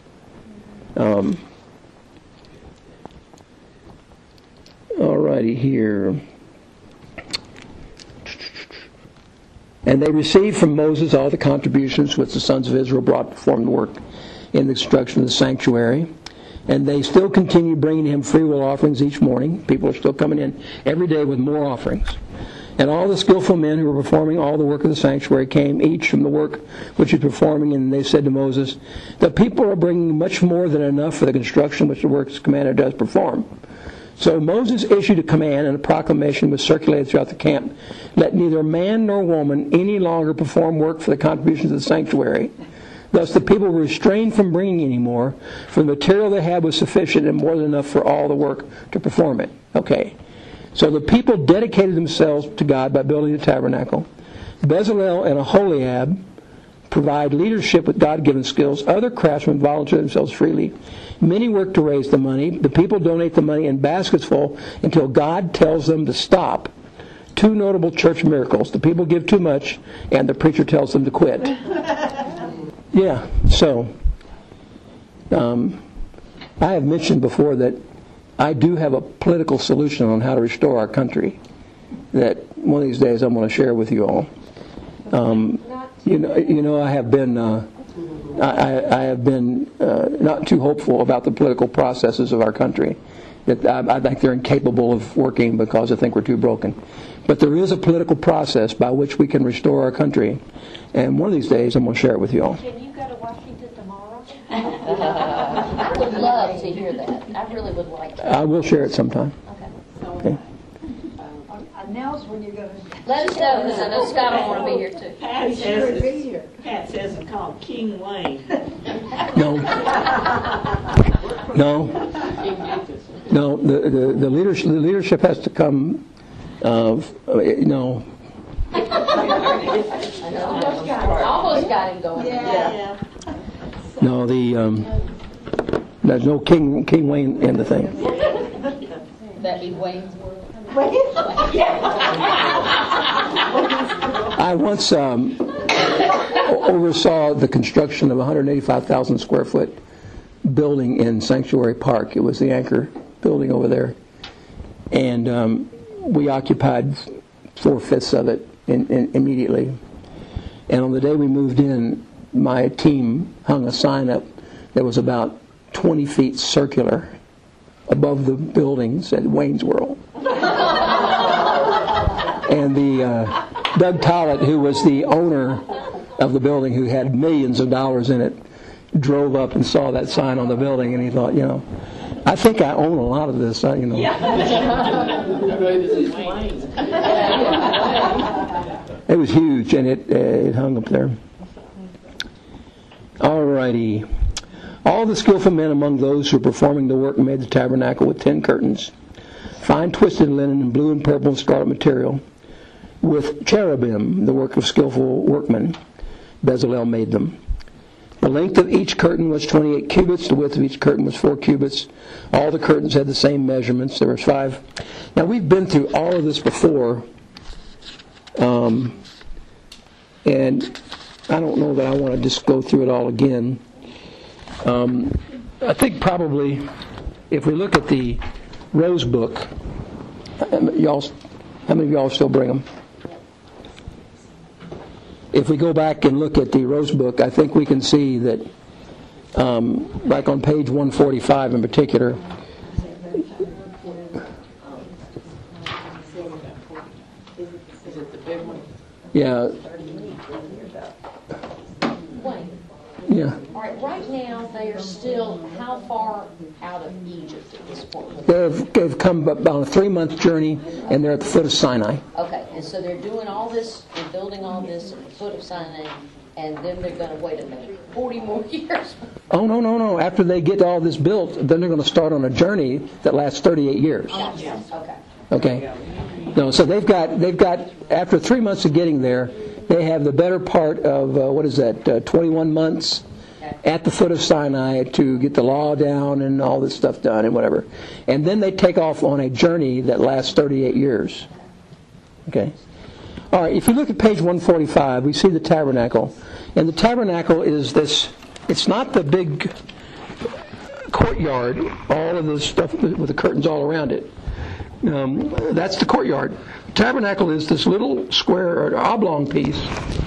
Alrighty, here. And they received from Moses all the contributions which the sons of Israel brought to perform the work in the construction of the sanctuary. And they still continue bringing him freewill offerings each morning. People are still coming in every day with more offerings. And all the skillful men who were performing all the work of the sanctuary came each from the work which he was performing, and they said to Moses, the people are bringing much more than enough for the construction which the works commander does perform. So Moses issued a command, and a proclamation was circulated throughout the camp. Let neither man nor woman any longer perform work for the contributions of the sanctuary. Thus the people were restrained from bringing any more, for the material they had was sufficient and more than enough for all the work to perform it. Okay. So the people dedicated themselves to God by building the tabernacle. Bezalel and Aholiab provide leadership with God-given skills. Other craftsmen volunteer themselves freely. Many work to raise the money. The people donate the money in baskets full until God tells them to stop. Two notable church miracles. The people give too much, and the preacher tells them to quit. Yeah, so I have mentioned before that I do have a political solution on how to restore our country that one of these days I'm going to share with you all. I have been I have been not too hopeful about the political processes of our country. That I think they're incapable of working because I think we're too broken. But there is a political process by which we can restore our country, and one of these days I'm going to share it with you all. Can you go to Washington tomorrow? I would love to hear that. I really would like to. I will share it sometime. Okay. Announce when you're going to. Let us know, because I know Scott will want to be here too. Pat says it's called King Wayne. No. The leadership has to come. No. Almost got him going. Yeah. No. There's no King Wayne in the thing. That'd be Wayne's World. I once oversaw the construction of a 185,000 square foot building in Sanctuary Park. It was the anchor building over there. And we occupied 4/5 of it immediately. And on the day we moved in, my team hung a sign up that was about 20 feet circular above the building, said Wayne's World. And the Doug Tollett, who was the owner of the building, who had millions of dollars in it, drove up and saw that sign on the building, and he thought, I think I own a lot of this, It was huge, and it hung up there. All righty. All the skillful men among those who were performing the work made the tabernacle with 10 curtains, fine twisted linen and blue and purple and scarlet material, with cherubim, the work of skillful workmen. Bezalel made them. The length of each curtain was 28 cubits. The width of each curtain was 4 cubits. All the curtains had the same measurements. There was 5. Now, we've been through all of this before, and I don't know that I want to just go through it all again. I think probably if we look at the Rose Book, how many of y'all still bring them? If we go back and look at the Rose Book, I think we can see that, like on page 145 in particular, Is it the big one? yeah. Yeah. All right, right now they are still how far out of Egypt at this point? They've come about a 3-month journey, and they're at the foot of Sinai. Okay, and so they're doing all this and building all this at the foot of Sinai, and then they're going to wait a minute, 40 more years. Oh, no. After they get all this built, then they're going to start on a journey that lasts 38 years. Gotcha. Okay. Okay. No, so they've got after 3 months of getting there, they have the better part of 21 months at the foot of Sinai to get the law down and all this stuff done and whatever. And then they take off on a journey that lasts 38 years. Okay. All right, if you look at page 145, we see the tabernacle. And the tabernacle is this, it's not the big courtyard, all of the stuff with the curtains all around it. That's the courtyard. Tabernacle is this little square or oblong piece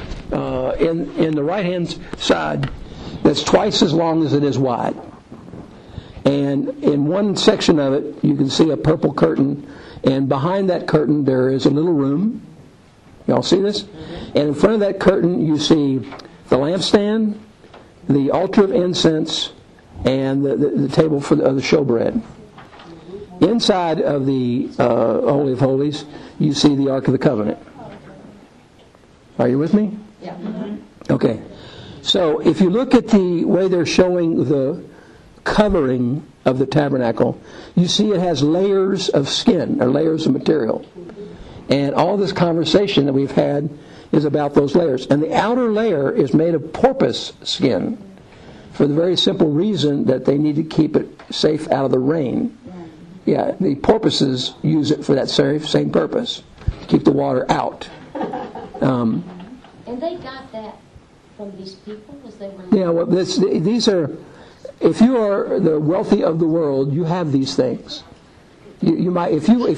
in the right-hand side that's twice as long as it is wide. And in one section of it, you can see a purple curtain, and behind that curtain there is a little room. Y'all see this? And in front of that curtain you see the lampstand, the altar of incense, and the table for the showbread. Inside of the Holy of Holies, you see the Ark of the Covenant. Are you with me? Yeah. Okay. So if you look at the way they're showing the covering of the tabernacle, you see it has layers of skin, or layers of material. And all this conversation that we've had is about those layers. And the outer layer is made of porpoise skin for the very simple reason that they need to keep it safe out of the rain. Yeah, the porpoises use it for that same purpose, to keep the water out. And they got that from these people as they were. Yeah, well, these are. If you are the wealthy of the world, you have these things. You might, if you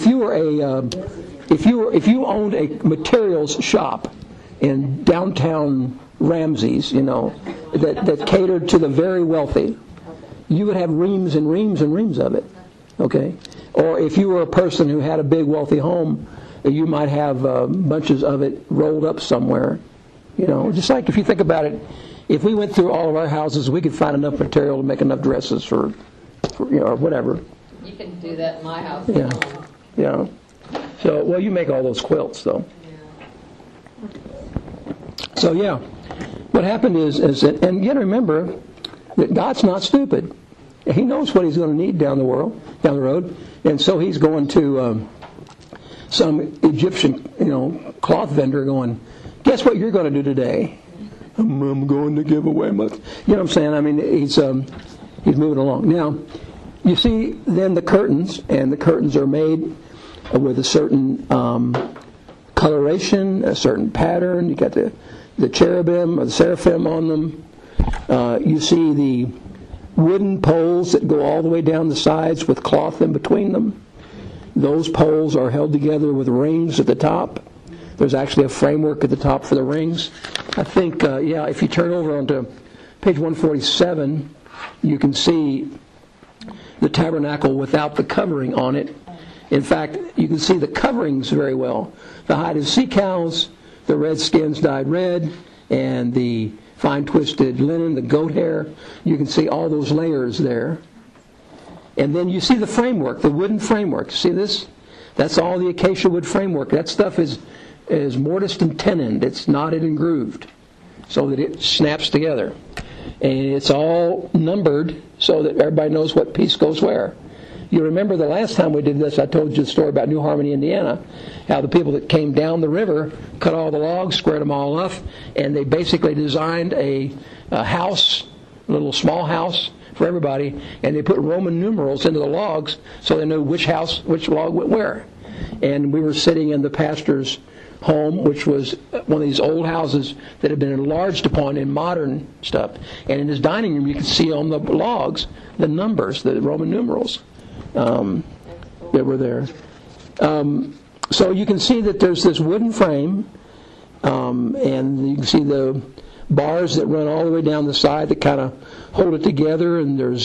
owned a materials shop in downtown Ramses, that catered to the very wealthy, you would have reams and reams and reams of it. Okay, or if you were a person who had a big wealthy home, you might have bunches of it rolled up somewhere. Just like if you think about it, if we went through all of our houses, we could find enough material to make enough dresses for or whatever. You can do that in my house. Yeah. So, well, you make all those quilts, though. Yeah. So, yeah, what happened is that, and you got to remember that God's not stupid. He knows what He's going to need down the road, and so He's going to some Egyptian, cloth vendor, going, "Guess what you're going to do today?" I'm going to give away my. You know what I'm saying? I mean, he's moving along now. You see, then the curtains, and the curtains are made with a certain coloration, a certain pattern. You got the cherubim or the seraphim on them. You see the wooden poles that go all the way down the sides with cloth in between them. Those poles are held together with rings at the top. There's actually a framework at the top for the rings. I think, if you turn over onto page 147, you can see the tabernacle without the covering on it. In fact, you can see the coverings very well. The hide of sea cows, the red skins dyed red, and the fine twisted linen, the goat hair. You can see all those layers there. And then you see the framework, the wooden framework. See this? That's all the acacia wood framework. That stuff is mortised and tenoned. It's knotted and grooved so that it snaps together. And it's all numbered so that everybody knows what piece goes where. You remember the last time we did this, I told you the story about New Harmony, Indiana, how the people that came down the river cut all the logs, squared them all up, and they basically designed a house, a little small house for everybody, and they put Roman numerals into the logs so they knew which log went where. And we were sitting in the pastor's home, which was one of these old houses that had been enlarged upon in modern stuff. And in his dining room, you could see on the logs the numbers, the Roman numerals that were there. So you can see that there's this wooden frame, and you can see the bars that run all the way down the side that kind of hold it together, and there's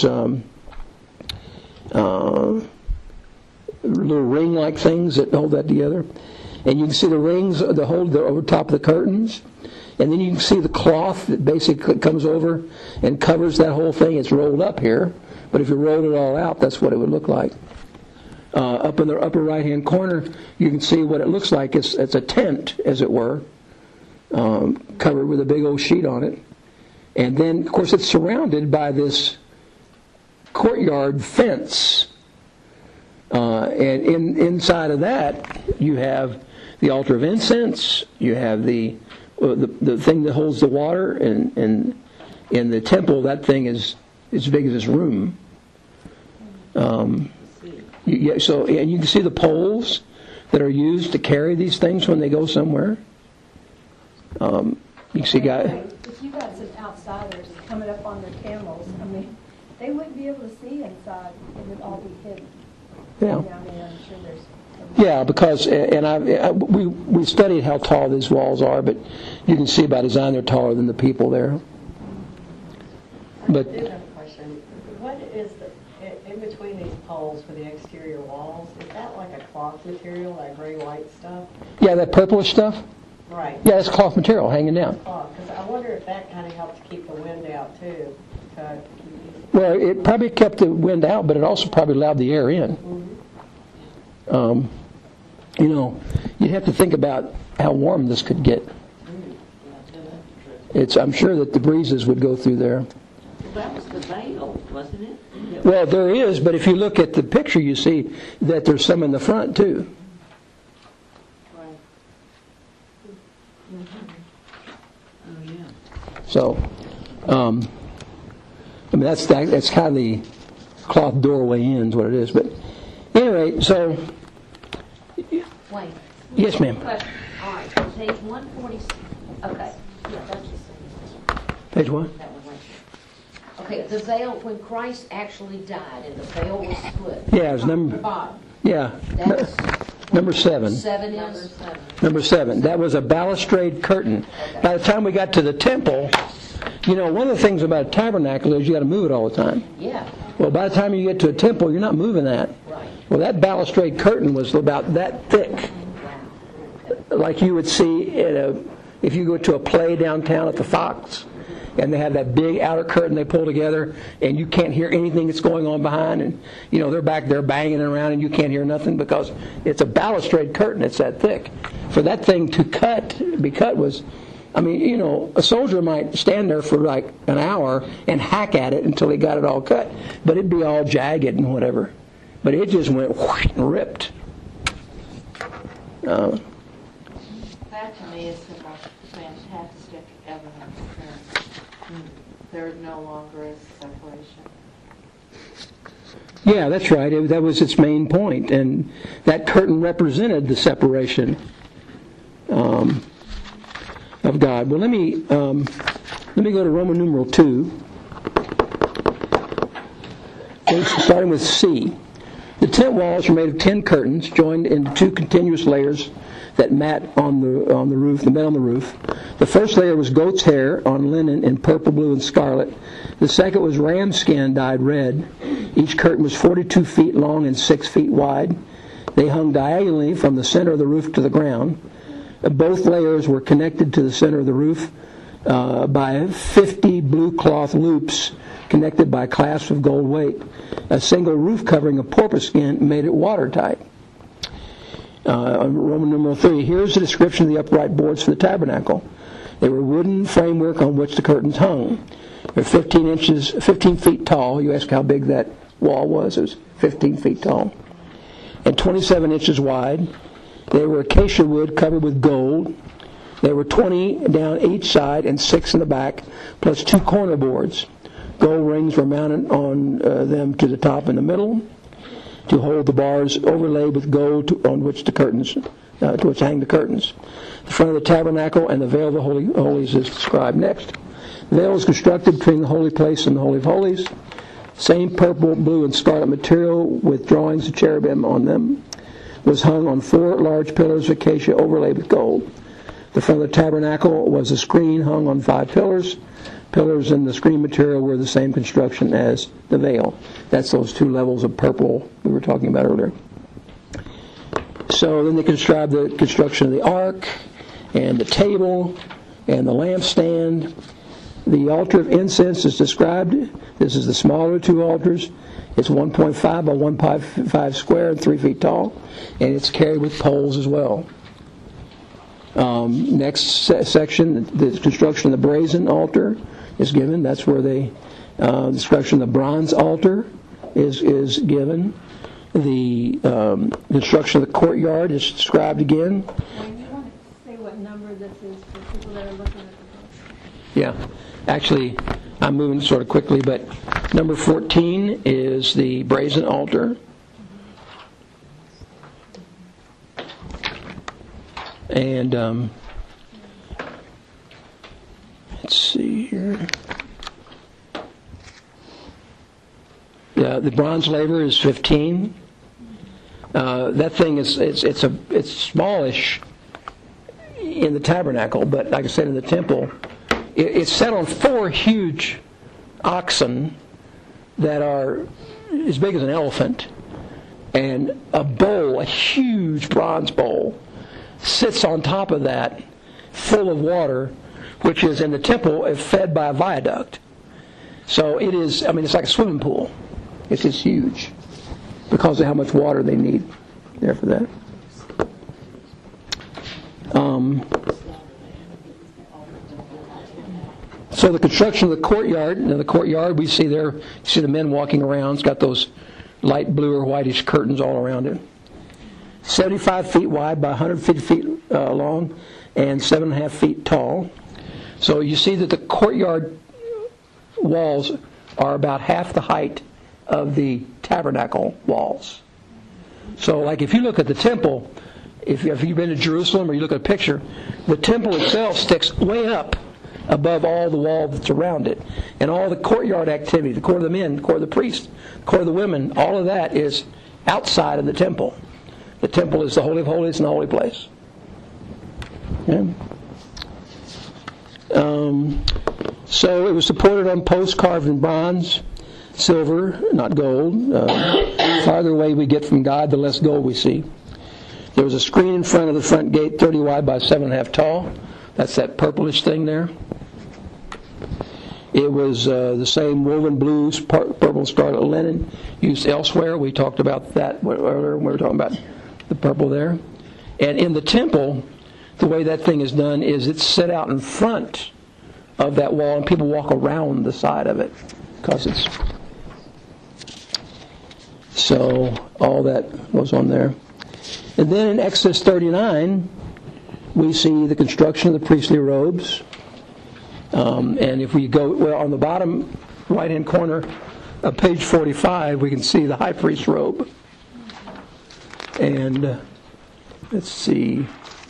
little ring-like things that hold that together. And you can see the rings that hold over top of the curtains. And then you can see the cloth that basically comes over and covers that whole thing. It's rolled up here, but if you rolled it all out, that's what it would look like. Up in the upper right-hand corner, you can see what it looks like. It's a tent, as it were, covered with a big old sheet on it. And then, of course, it's surrounded by this courtyard fence. And inside of that, you have the altar of incense. You have the thing that holds the water, and in the temple, that thing is as big as this room. And you can see the poles that are used to carry these things when they go somewhere. You can see guys. If you got some outsiders coming up on their camels, I mean, they wouldn't be able to see inside. It would all be hidden. Yeah. I mean, I'm sure there's. Yeah, because we studied how tall these walls are, but you can see by design they're taller than the people there. But I do have a question. What is in between these poles for the exterior walls? Is that like a cloth material, that gray-white stuff? yeah, that purplish stuff. Right. Yeah, it's cloth material hanging down. Because I wonder if that kind of helps keep the wind out too. Well, it probably kept the wind out, but it also probably allowed the air in. You'd have to think about how warm this could get. I'm sure that the breezes would go through there. That was the veil, wasn't it? Well, there is, but if you look at the picture, you see that there's some in the front too. Oh, yeah. So, that's kind of the cloth doorway in is what it is. But anyway, so. Wayne. Yes, ma'am. Question. All right, on page 140. Okay. Yeah, that's the same. Page what? That one right there. Okay, the veil, when Christ actually died and the veil was split. Yeah, it's The number. bottom. Yeah, That's number 7. 7 is. Number 7. That was a balustrade curtain. Okay. By the time we got to the temple, one of the things about a tabernacle is you got to move it all the time. Yeah. Well, by the time you get to a temple, you're not moving that. Right. Well, that balustrade curtain was about that thick, like you would see if you go to a play downtown at the Fox, and they have that big outer curtain they pull together, and you can't hear anything that's going on behind, and they're back there banging around, and you can't hear nothing because it's a balustrade curtain. It's that thick. For that thing to be cut was. A soldier might stand there for like an hour and hack at it until he got it all cut, but it'd be all jagged and whatever. But it just went whoosh and ripped. That to me is the most fantastic evidence that there no longer is separation. Yeah, that's right. That was its main point, and that curtain represented the separation of God. Well, let me go to Roman numeral 2, starting with C. The tent walls were made of 10 curtains joined into 2 continuous layers that met on the roof. The first layer was goat's hair on linen in purple, blue, and scarlet. The second was ram skin dyed red. Each curtain was 42 feet long and 6 feet wide. They hung diagonally from the center of the roof to the ground. Both layers were connected to the center of the roof by 50 blue cloth loops connected by clasps of gold weight. A single roof covering of porpoise skin made it watertight. Roman numeral 3. Here's the description of the upright boards for the tabernacle. They were wooden framework on which the curtains hung. They're 15 feet tall. You ask how big that wall was. It was 15 feet tall. And 27 inches wide. They were acacia wood covered with gold. There were 20 down each side and 6 in the back, plus 2 corner boards. Gold rings were mounted on them to the top in the middle to hold the bars overlaid with gold on which the curtains, to which hang the curtains. The front of the tabernacle and the veil of the Holy Holies is described next. The veil was constructed between the holy place and the Holy of Holies. Same purple, blue, and scarlet material with drawings of cherubim on them was hung on 4 large pillars of acacia overlaid with gold. The front of the tabernacle was a screen hung on 5 pillars. Pillars and the screen material were the same construction as the veil. That's those 2 levels of purple we were talking about earlier. So then they described the construction of the ark and the table and the lampstand. The altar of incense is described. This is the smaller 2 altars. It's 1.5 by 1.5 square and 3 feet tall, and it's carried with poles as well. Next section, the construction of the brazen altar is given. That's where the construction of the bronze altar is given. The construction of the courtyard is described again. Well, you want to say what number this is for people that are looking at the book? Yeah. Actually, I'm moving sort of quickly, but number 14 is the brazen altar. And let's see here. The bronze laver is 15. That thing is it's smallish in the tabernacle, but like I said, in the temple, it's set on 4 huge oxen that are as big as an elephant, and a bowl, a huge bronze bowl, sits on top of that, full of water, which is in the temple fed by a viaduct. So it is, it's like a swimming pool. It's just huge because of how much water they need there for that. So the construction of the courtyard. Now the courtyard, we see there, you see the men walking around. It's got those light blue or whitish curtains all around it. 75 feet wide by 150 feet long and 7.5 feet tall. So you see that the courtyard walls are about half the height of the tabernacle walls. So like if you look at the temple, if you've been to Jerusalem or you look at a picture, the temple itself sticks way up above all the wall that's around it. And all the courtyard activity, the court of the men, the court of the priests, the court of the women, all of that is outside of the temple. The temple is the Holy of Holies and the holy place. Okay. So it was supported on posts carved in bronze, silver, not gold. Farther away we get from God, the less gold we see. There was a screen in front of the front gate, 30 wide by 7.5 tall. That's that purplish thing there. It was the same woven blues, purple scarlet linen used elsewhere. We talked about that earlier when we were talking about the purple there. And in the temple, the way that thing is done is it's set out in front of that wall, and people walk around the side of it because it's... So all that goes on there. And then in Exodus 39, we see the construction of the priestly robes. And if we go on the bottom right-hand corner of page 45, we can see the high priest's robe. And let's see.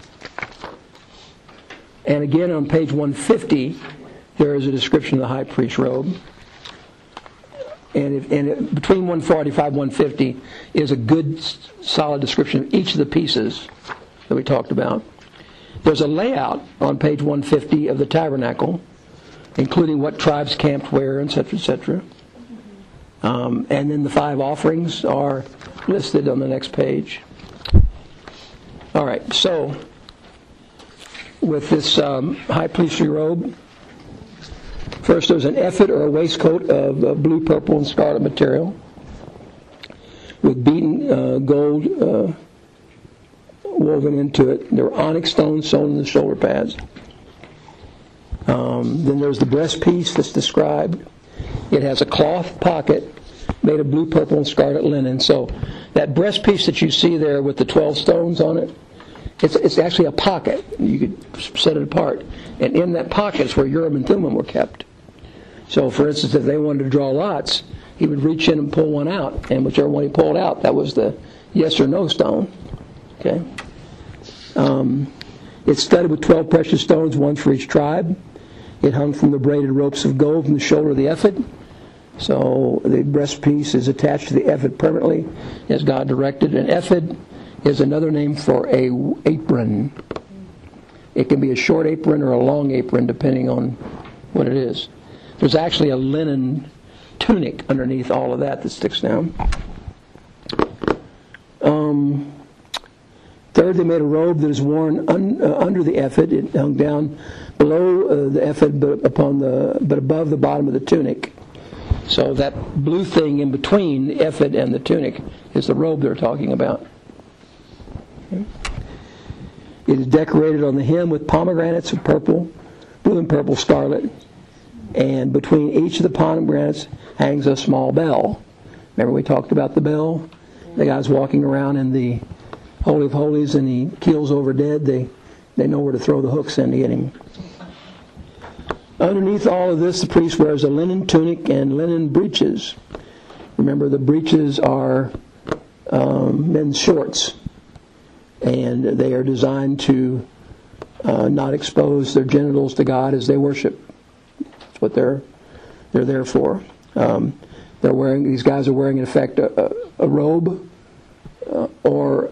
And again on page 150, there is a description of the high priest's robe. And between 145 and 150 is a good, solid description of each of the pieces that we talked about. There's a layout on page 150 of the tabernacle, including what tribes camped where, etc., etc. And then the 5 offerings are listed on the next page. All right, so with this high priestly robe, First, there's an ephod or a waistcoat of blue, purple, and scarlet material with beaten gold woven into it. There were onyx stones sewn in the shoulder pads. Then there's the breastpiece that's described. It has a cloth pocket made of blue, purple, and scarlet linen. So that breastpiece that you see there with the 12 stones on it, it's actually a pocket. You could set it apart. And in that pocket is where Urim and Thummim were kept. So, for instance, if they wanted to draw lots, he would reach in and pull one out. And whichever one he pulled out, that was the yes or no stone. Okay? It's studded with 12 precious stones, one for each tribe. It hung from the braided ropes of gold from the shoulder of the ephod. So the breastpiece is attached to the ephod permanently, as God directed. An ephod is another name for a apron. It can be a short apron or a long apron, depending on what it is. There's actually a linen tunic underneath all of that sticks down. Third, they made a robe that is worn under the ephod. It hung down below the ephod, but above the bottom of the tunic. So that blue thing in between the ephod and the tunic is the robe they're talking about. Okay. It is decorated on the hem with pomegranates of purple, blue and purple scarlet, and between each of the pomegranates hangs a small bell. Remember we talked about the bell? The guy's walking around in the Holy of Holies and he keels over dead. They know where to throw the hooks in to get him. Underneath all of this, the priest wears a linen tunic and linen breeches. Remember, the breeches are men's shorts, and they are designed to not expose their genitals to God as they worship. That's what they're there for. These guys are wearing, in effect, a robe or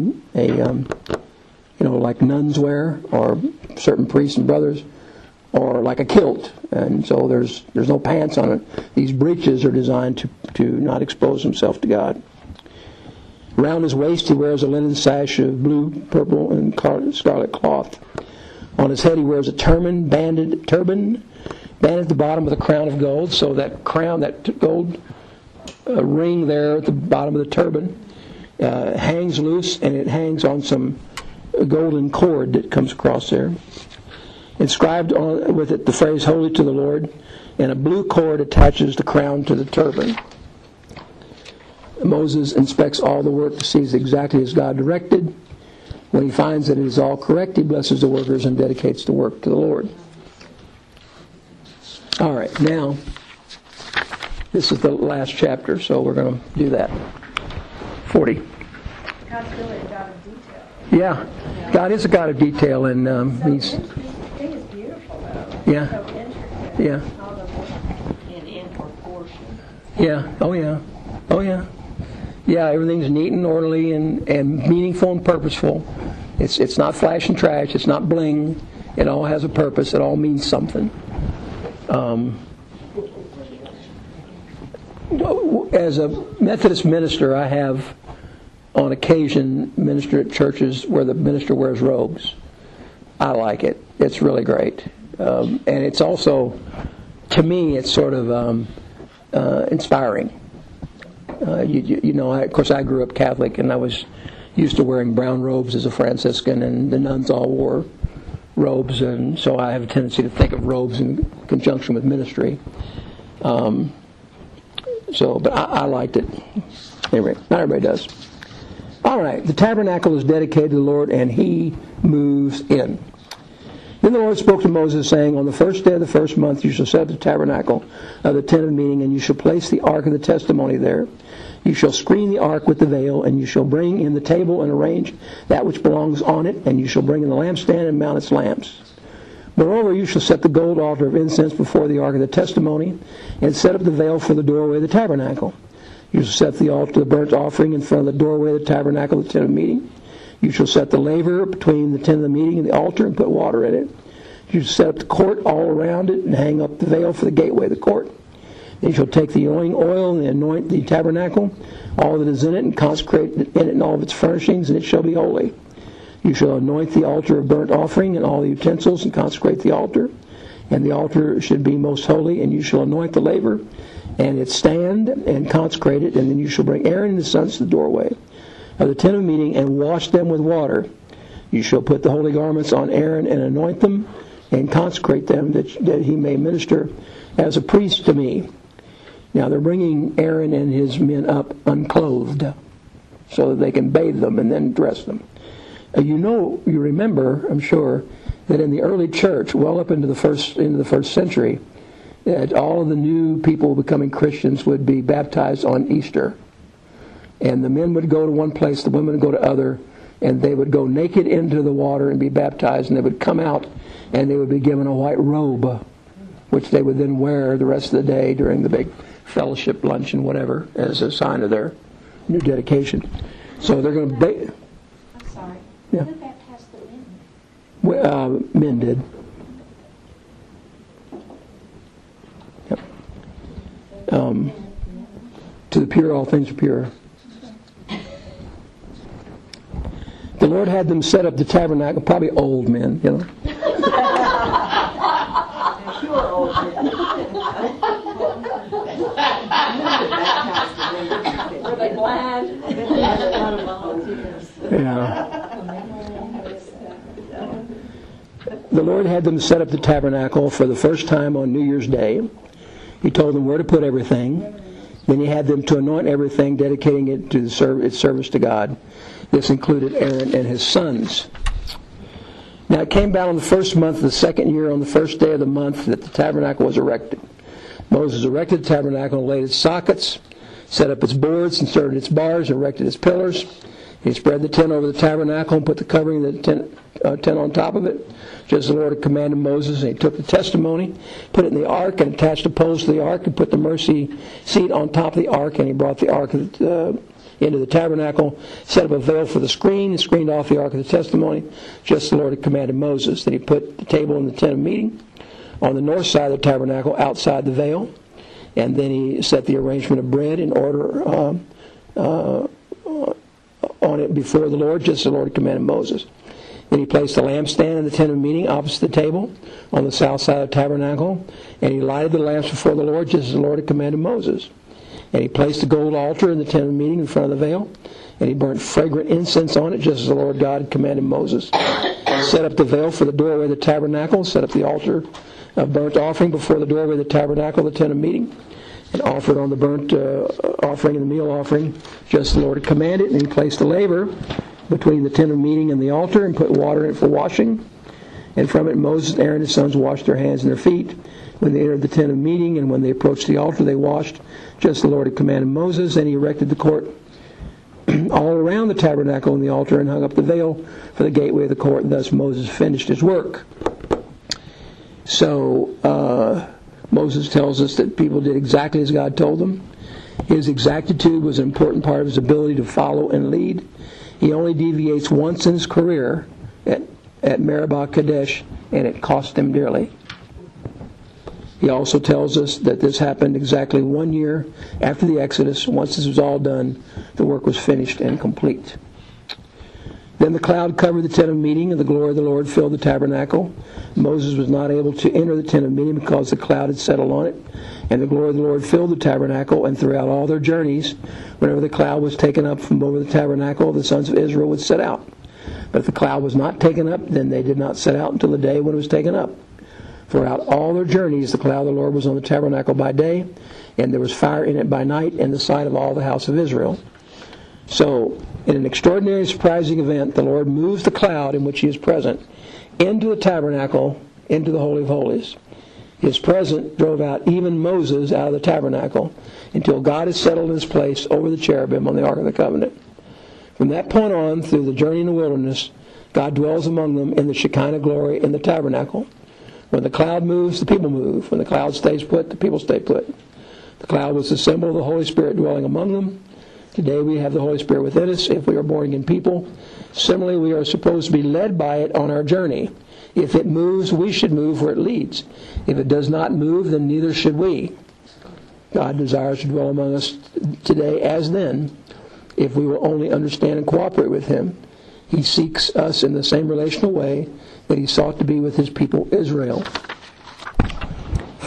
like nuns wear, or certain priests and brothers, or like a kilt, and so there's no pants on it. These breeches are designed to not expose himself to God. Around his waist he wears a linen sash of blue, purple, and scarlet cloth. On his head he wears a turban banded at the bottom with a crown of gold. So that crown, that gold ring there at the bottom of the turban, hangs loose, and it hangs on some golden cord that comes across there. Inscribed with it the phrase "Holy to the Lord," and a blue cord attaches the crown to the turban. Moses inspects all the work to see it's exactly as God directed. When he finds that it is all correct, he blesses the workers and dedicates the work to the Lord. All right, now, this is the last chapter, so we're going to do that. 40. God's really a God of detail. Yeah, God is a God of detail, and he's... The thing is beautiful, though. Yeah. So intricate. Yeah. All the And in proportion. Yeah. Oh, yeah. Oh, yeah. Yeah, everything's neat and orderly and meaningful and purposeful. It's not flash and trash. It's not bling. It all has a purpose. It all means something. As a Methodist minister, I have, on occasion, ministered at churches where the minister wears robes. I like it. It's really great. And it's also, to me, it's sort of inspiring. Of course, I grew up Catholic, and I was used to wearing brown robes as a Franciscan, and the nuns all wore robes, and so I have a tendency to think of robes in conjunction with ministry. But I liked it. Anyway, not everybody does. All right, the tabernacle is dedicated to the Lord, and He moves in. Then the Lord spoke to Moses, saying, "On the first day of the first month you shall set the tabernacle of the tent of meeting, and you shall place the ark of the testimony there. You shall screen the ark with the veil, and you shall bring in the table and arrange that which belongs on it, and you shall bring in the lampstand and mount its lamps. Moreover, you shall set the gold altar of incense before the ark of the testimony, and set up the veil for the doorway of the tabernacle. You shall set the altar of the burnt offering in front of the doorway of the tabernacle of the tent of meeting. You shall set the laver between the tent of the meeting and the altar and put water in it. You shall set up the court all around it and hang up the veil for the gateway of the court. Then you shall take the anointing oil and anoint the tabernacle, all that is in it, and consecrate in it and all of its furnishings, and it shall be holy. You shall anoint the altar of burnt offering and all the utensils and consecrate the altar. And the altar should be most holy, and you shall anoint the laver, and its stand, and consecrate it, and then you shall bring Aaron and his sons to the doorway of the tent of meeting, and wash them with water. You shall put the holy garments on Aaron, and anoint them, and consecrate them, that he may minister as a priest to me. Now they're bringing Aaron and his men up unclothed, so that they can bathe them and then dress them. You remember, I'm sure, that in the early church, well up into the first century, that all of the new people becoming Christians would be baptized on Easter. And the men would go to one place, the women would go to other, and they would go naked into the water and be baptized, and they would come out and they would be given a white robe, which they would then wear the rest of the day during the big fellowship lunch and whatever, as a sign of their new dedication. So they're going to bathe. I'm sorry. Yeah. Who baptized the men? Men did. Yep. To the pure, all things are pure. The Lord had them set up the tabernacle, probably old men, you know. Pure old men. Were they blind? Yeah. The Lord had them set up the tabernacle for the first time on New Year's Day. He told them where to put everything. Then he had them to anoint everything, dedicating it to its service to God. This included Aaron and his sons. Now it came about on the first month of the second year, on the first day of the month, that the tabernacle was erected. Moses erected the tabernacle and laid its sockets, set up its boards, inserted its bars, erected its pillars. He spread the tent over the tabernacle and put the covering of the tent on top of it, just as the Lord had commanded Moses. And he took the testimony, put it in the ark, and attached the poles to the ark, and put the mercy seat on top of the ark. And he brought the ark into the tabernacle, set up a veil for the screen, and screened off the ark of the testimony, just as the Lord had commanded Moses. Then he put the table in the tent of meeting on the north side of the tabernacle, outside the veil. And then he set the arrangement of bread in order on it before the Lord, just as the Lord had commanded Moses. Then he placed the lampstand in the tent of meeting opposite the table on the south side of the tabernacle, and he lighted the lamps before the Lord, just as the Lord had commanded Moses. And he placed the gold altar in the tent of meeting in front of the veil, and he burnt fragrant incense on it, just as the Lord God had commanded Moses. Set up the veil for the doorway of the tabernacle, set up the altar of burnt offering before the doorway of the tabernacle, the tent of meeting, and offered on the burnt offering and the meal offering, just as the Lord had commanded. And he placed the laver between the tent of meeting and the altar, and put water in it for washing. And from it Moses and Aaron and his sons washed their hands and their feet when they entered the tent of meeting, and when they approached the altar they washed, just as the Lord had commanded Moses. And he erected the court all around the tabernacle and the altar, and hung up the veil for the gateway of the court. And thus Moses finished his work. So Moses tells us that people did exactly as God told them. His exactitude was an important part of his ability to follow and lead. He only deviates once in his career at Meribah Kadesh, and it cost him dearly. He also tells us that this happened exactly 1 year after the Exodus. Once this was all done, the work was finished and complete. Then the cloud covered the tent of meeting, and the glory of the Lord filled the tabernacle. Moses was not able to enter the tent of meeting because the cloud had settled on it. And the glory of the Lord filled the tabernacle, and throughout all their journeys, whenever the cloud was taken up from over the tabernacle, the sons of Israel would set out. But if the cloud was not taken up, then they did not set out until the day when it was taken up. Throughout all their journeys, the cloud of the Lord was on the tabernacle by day, and there was fire in it by night, in the sight of all the house of Israel. So, in an extraordinary and surprising event, the Lord moves the cloud in which he is present into the tabernacle, into the Holy of Holies. His presence drove out even Moses out of the tabernacle until God is settled in his place over the cherubim on the Ark of the Covenant. From that point on, through the journey in the wilderness, God dwells among them in the Shekinah glory in the tabernacle. When the cloud moves, the people move. When the cloud stays put, the people stay put. The cloud was the symbol of the Holy Spirit dwelling among them. Today we have the Holy Spirit within us if we are born again people. Similarly, we are supposed to be led by it on our journey. If it moves, we should move where it leads. If it does not move, then neither should we. God desires to dwell among us today as then, if we will only understand and cooperate with him. He seeks us in the same relational way that he sought to be with his people Israel.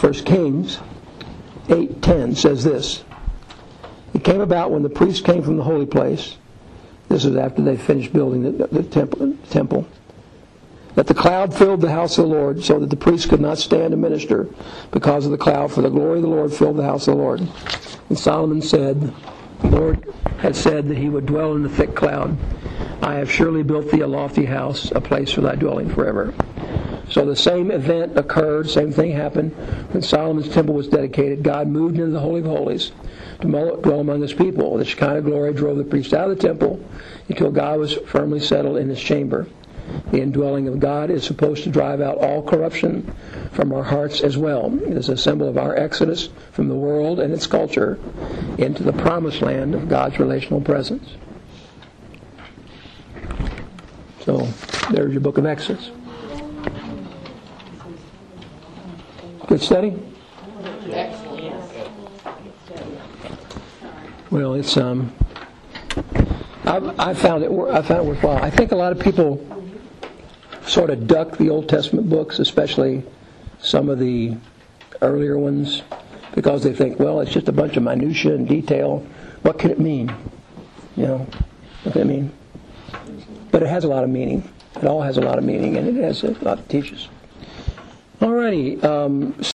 1 Kings 8:10 says this. It came about when the priests came from the holy place, this is after they finished building the temple, that the cloud filled the house of the Lord, so that the priests could not stand to minister because of the cloud, for the glory of the Lord filled the house of the Lord. And Solomon said, the Lord had said that he would dwell in the thick cloud. I have surely built thee a lofty house, a place for thy dwelling forever. So the same event occurred, same thing happened when Solomon's temple was dedicated. God moved into the Holy of Holies to dwell among his people. The Shekinah glory drove the priest out of the temple until God was firmly settled in his chamber. The indwelling of God is supposed to drive out all corruption from our hearts as well. It is a symbol of our exodus from the world and its culture into the promised land of God's relational presence. So, there's your book of Exodus. Good study? Well, it's I found it worthwhile. I think a lot of people sort of duck the Old Testament books, especially some of the earlier ones, because they think, well, it's just a bunch of minutia and detail. What can it mean? What can it mean? But it has a lot of meaning. It all has a lot of meaning, and it has a lot to teach us. Alrighty.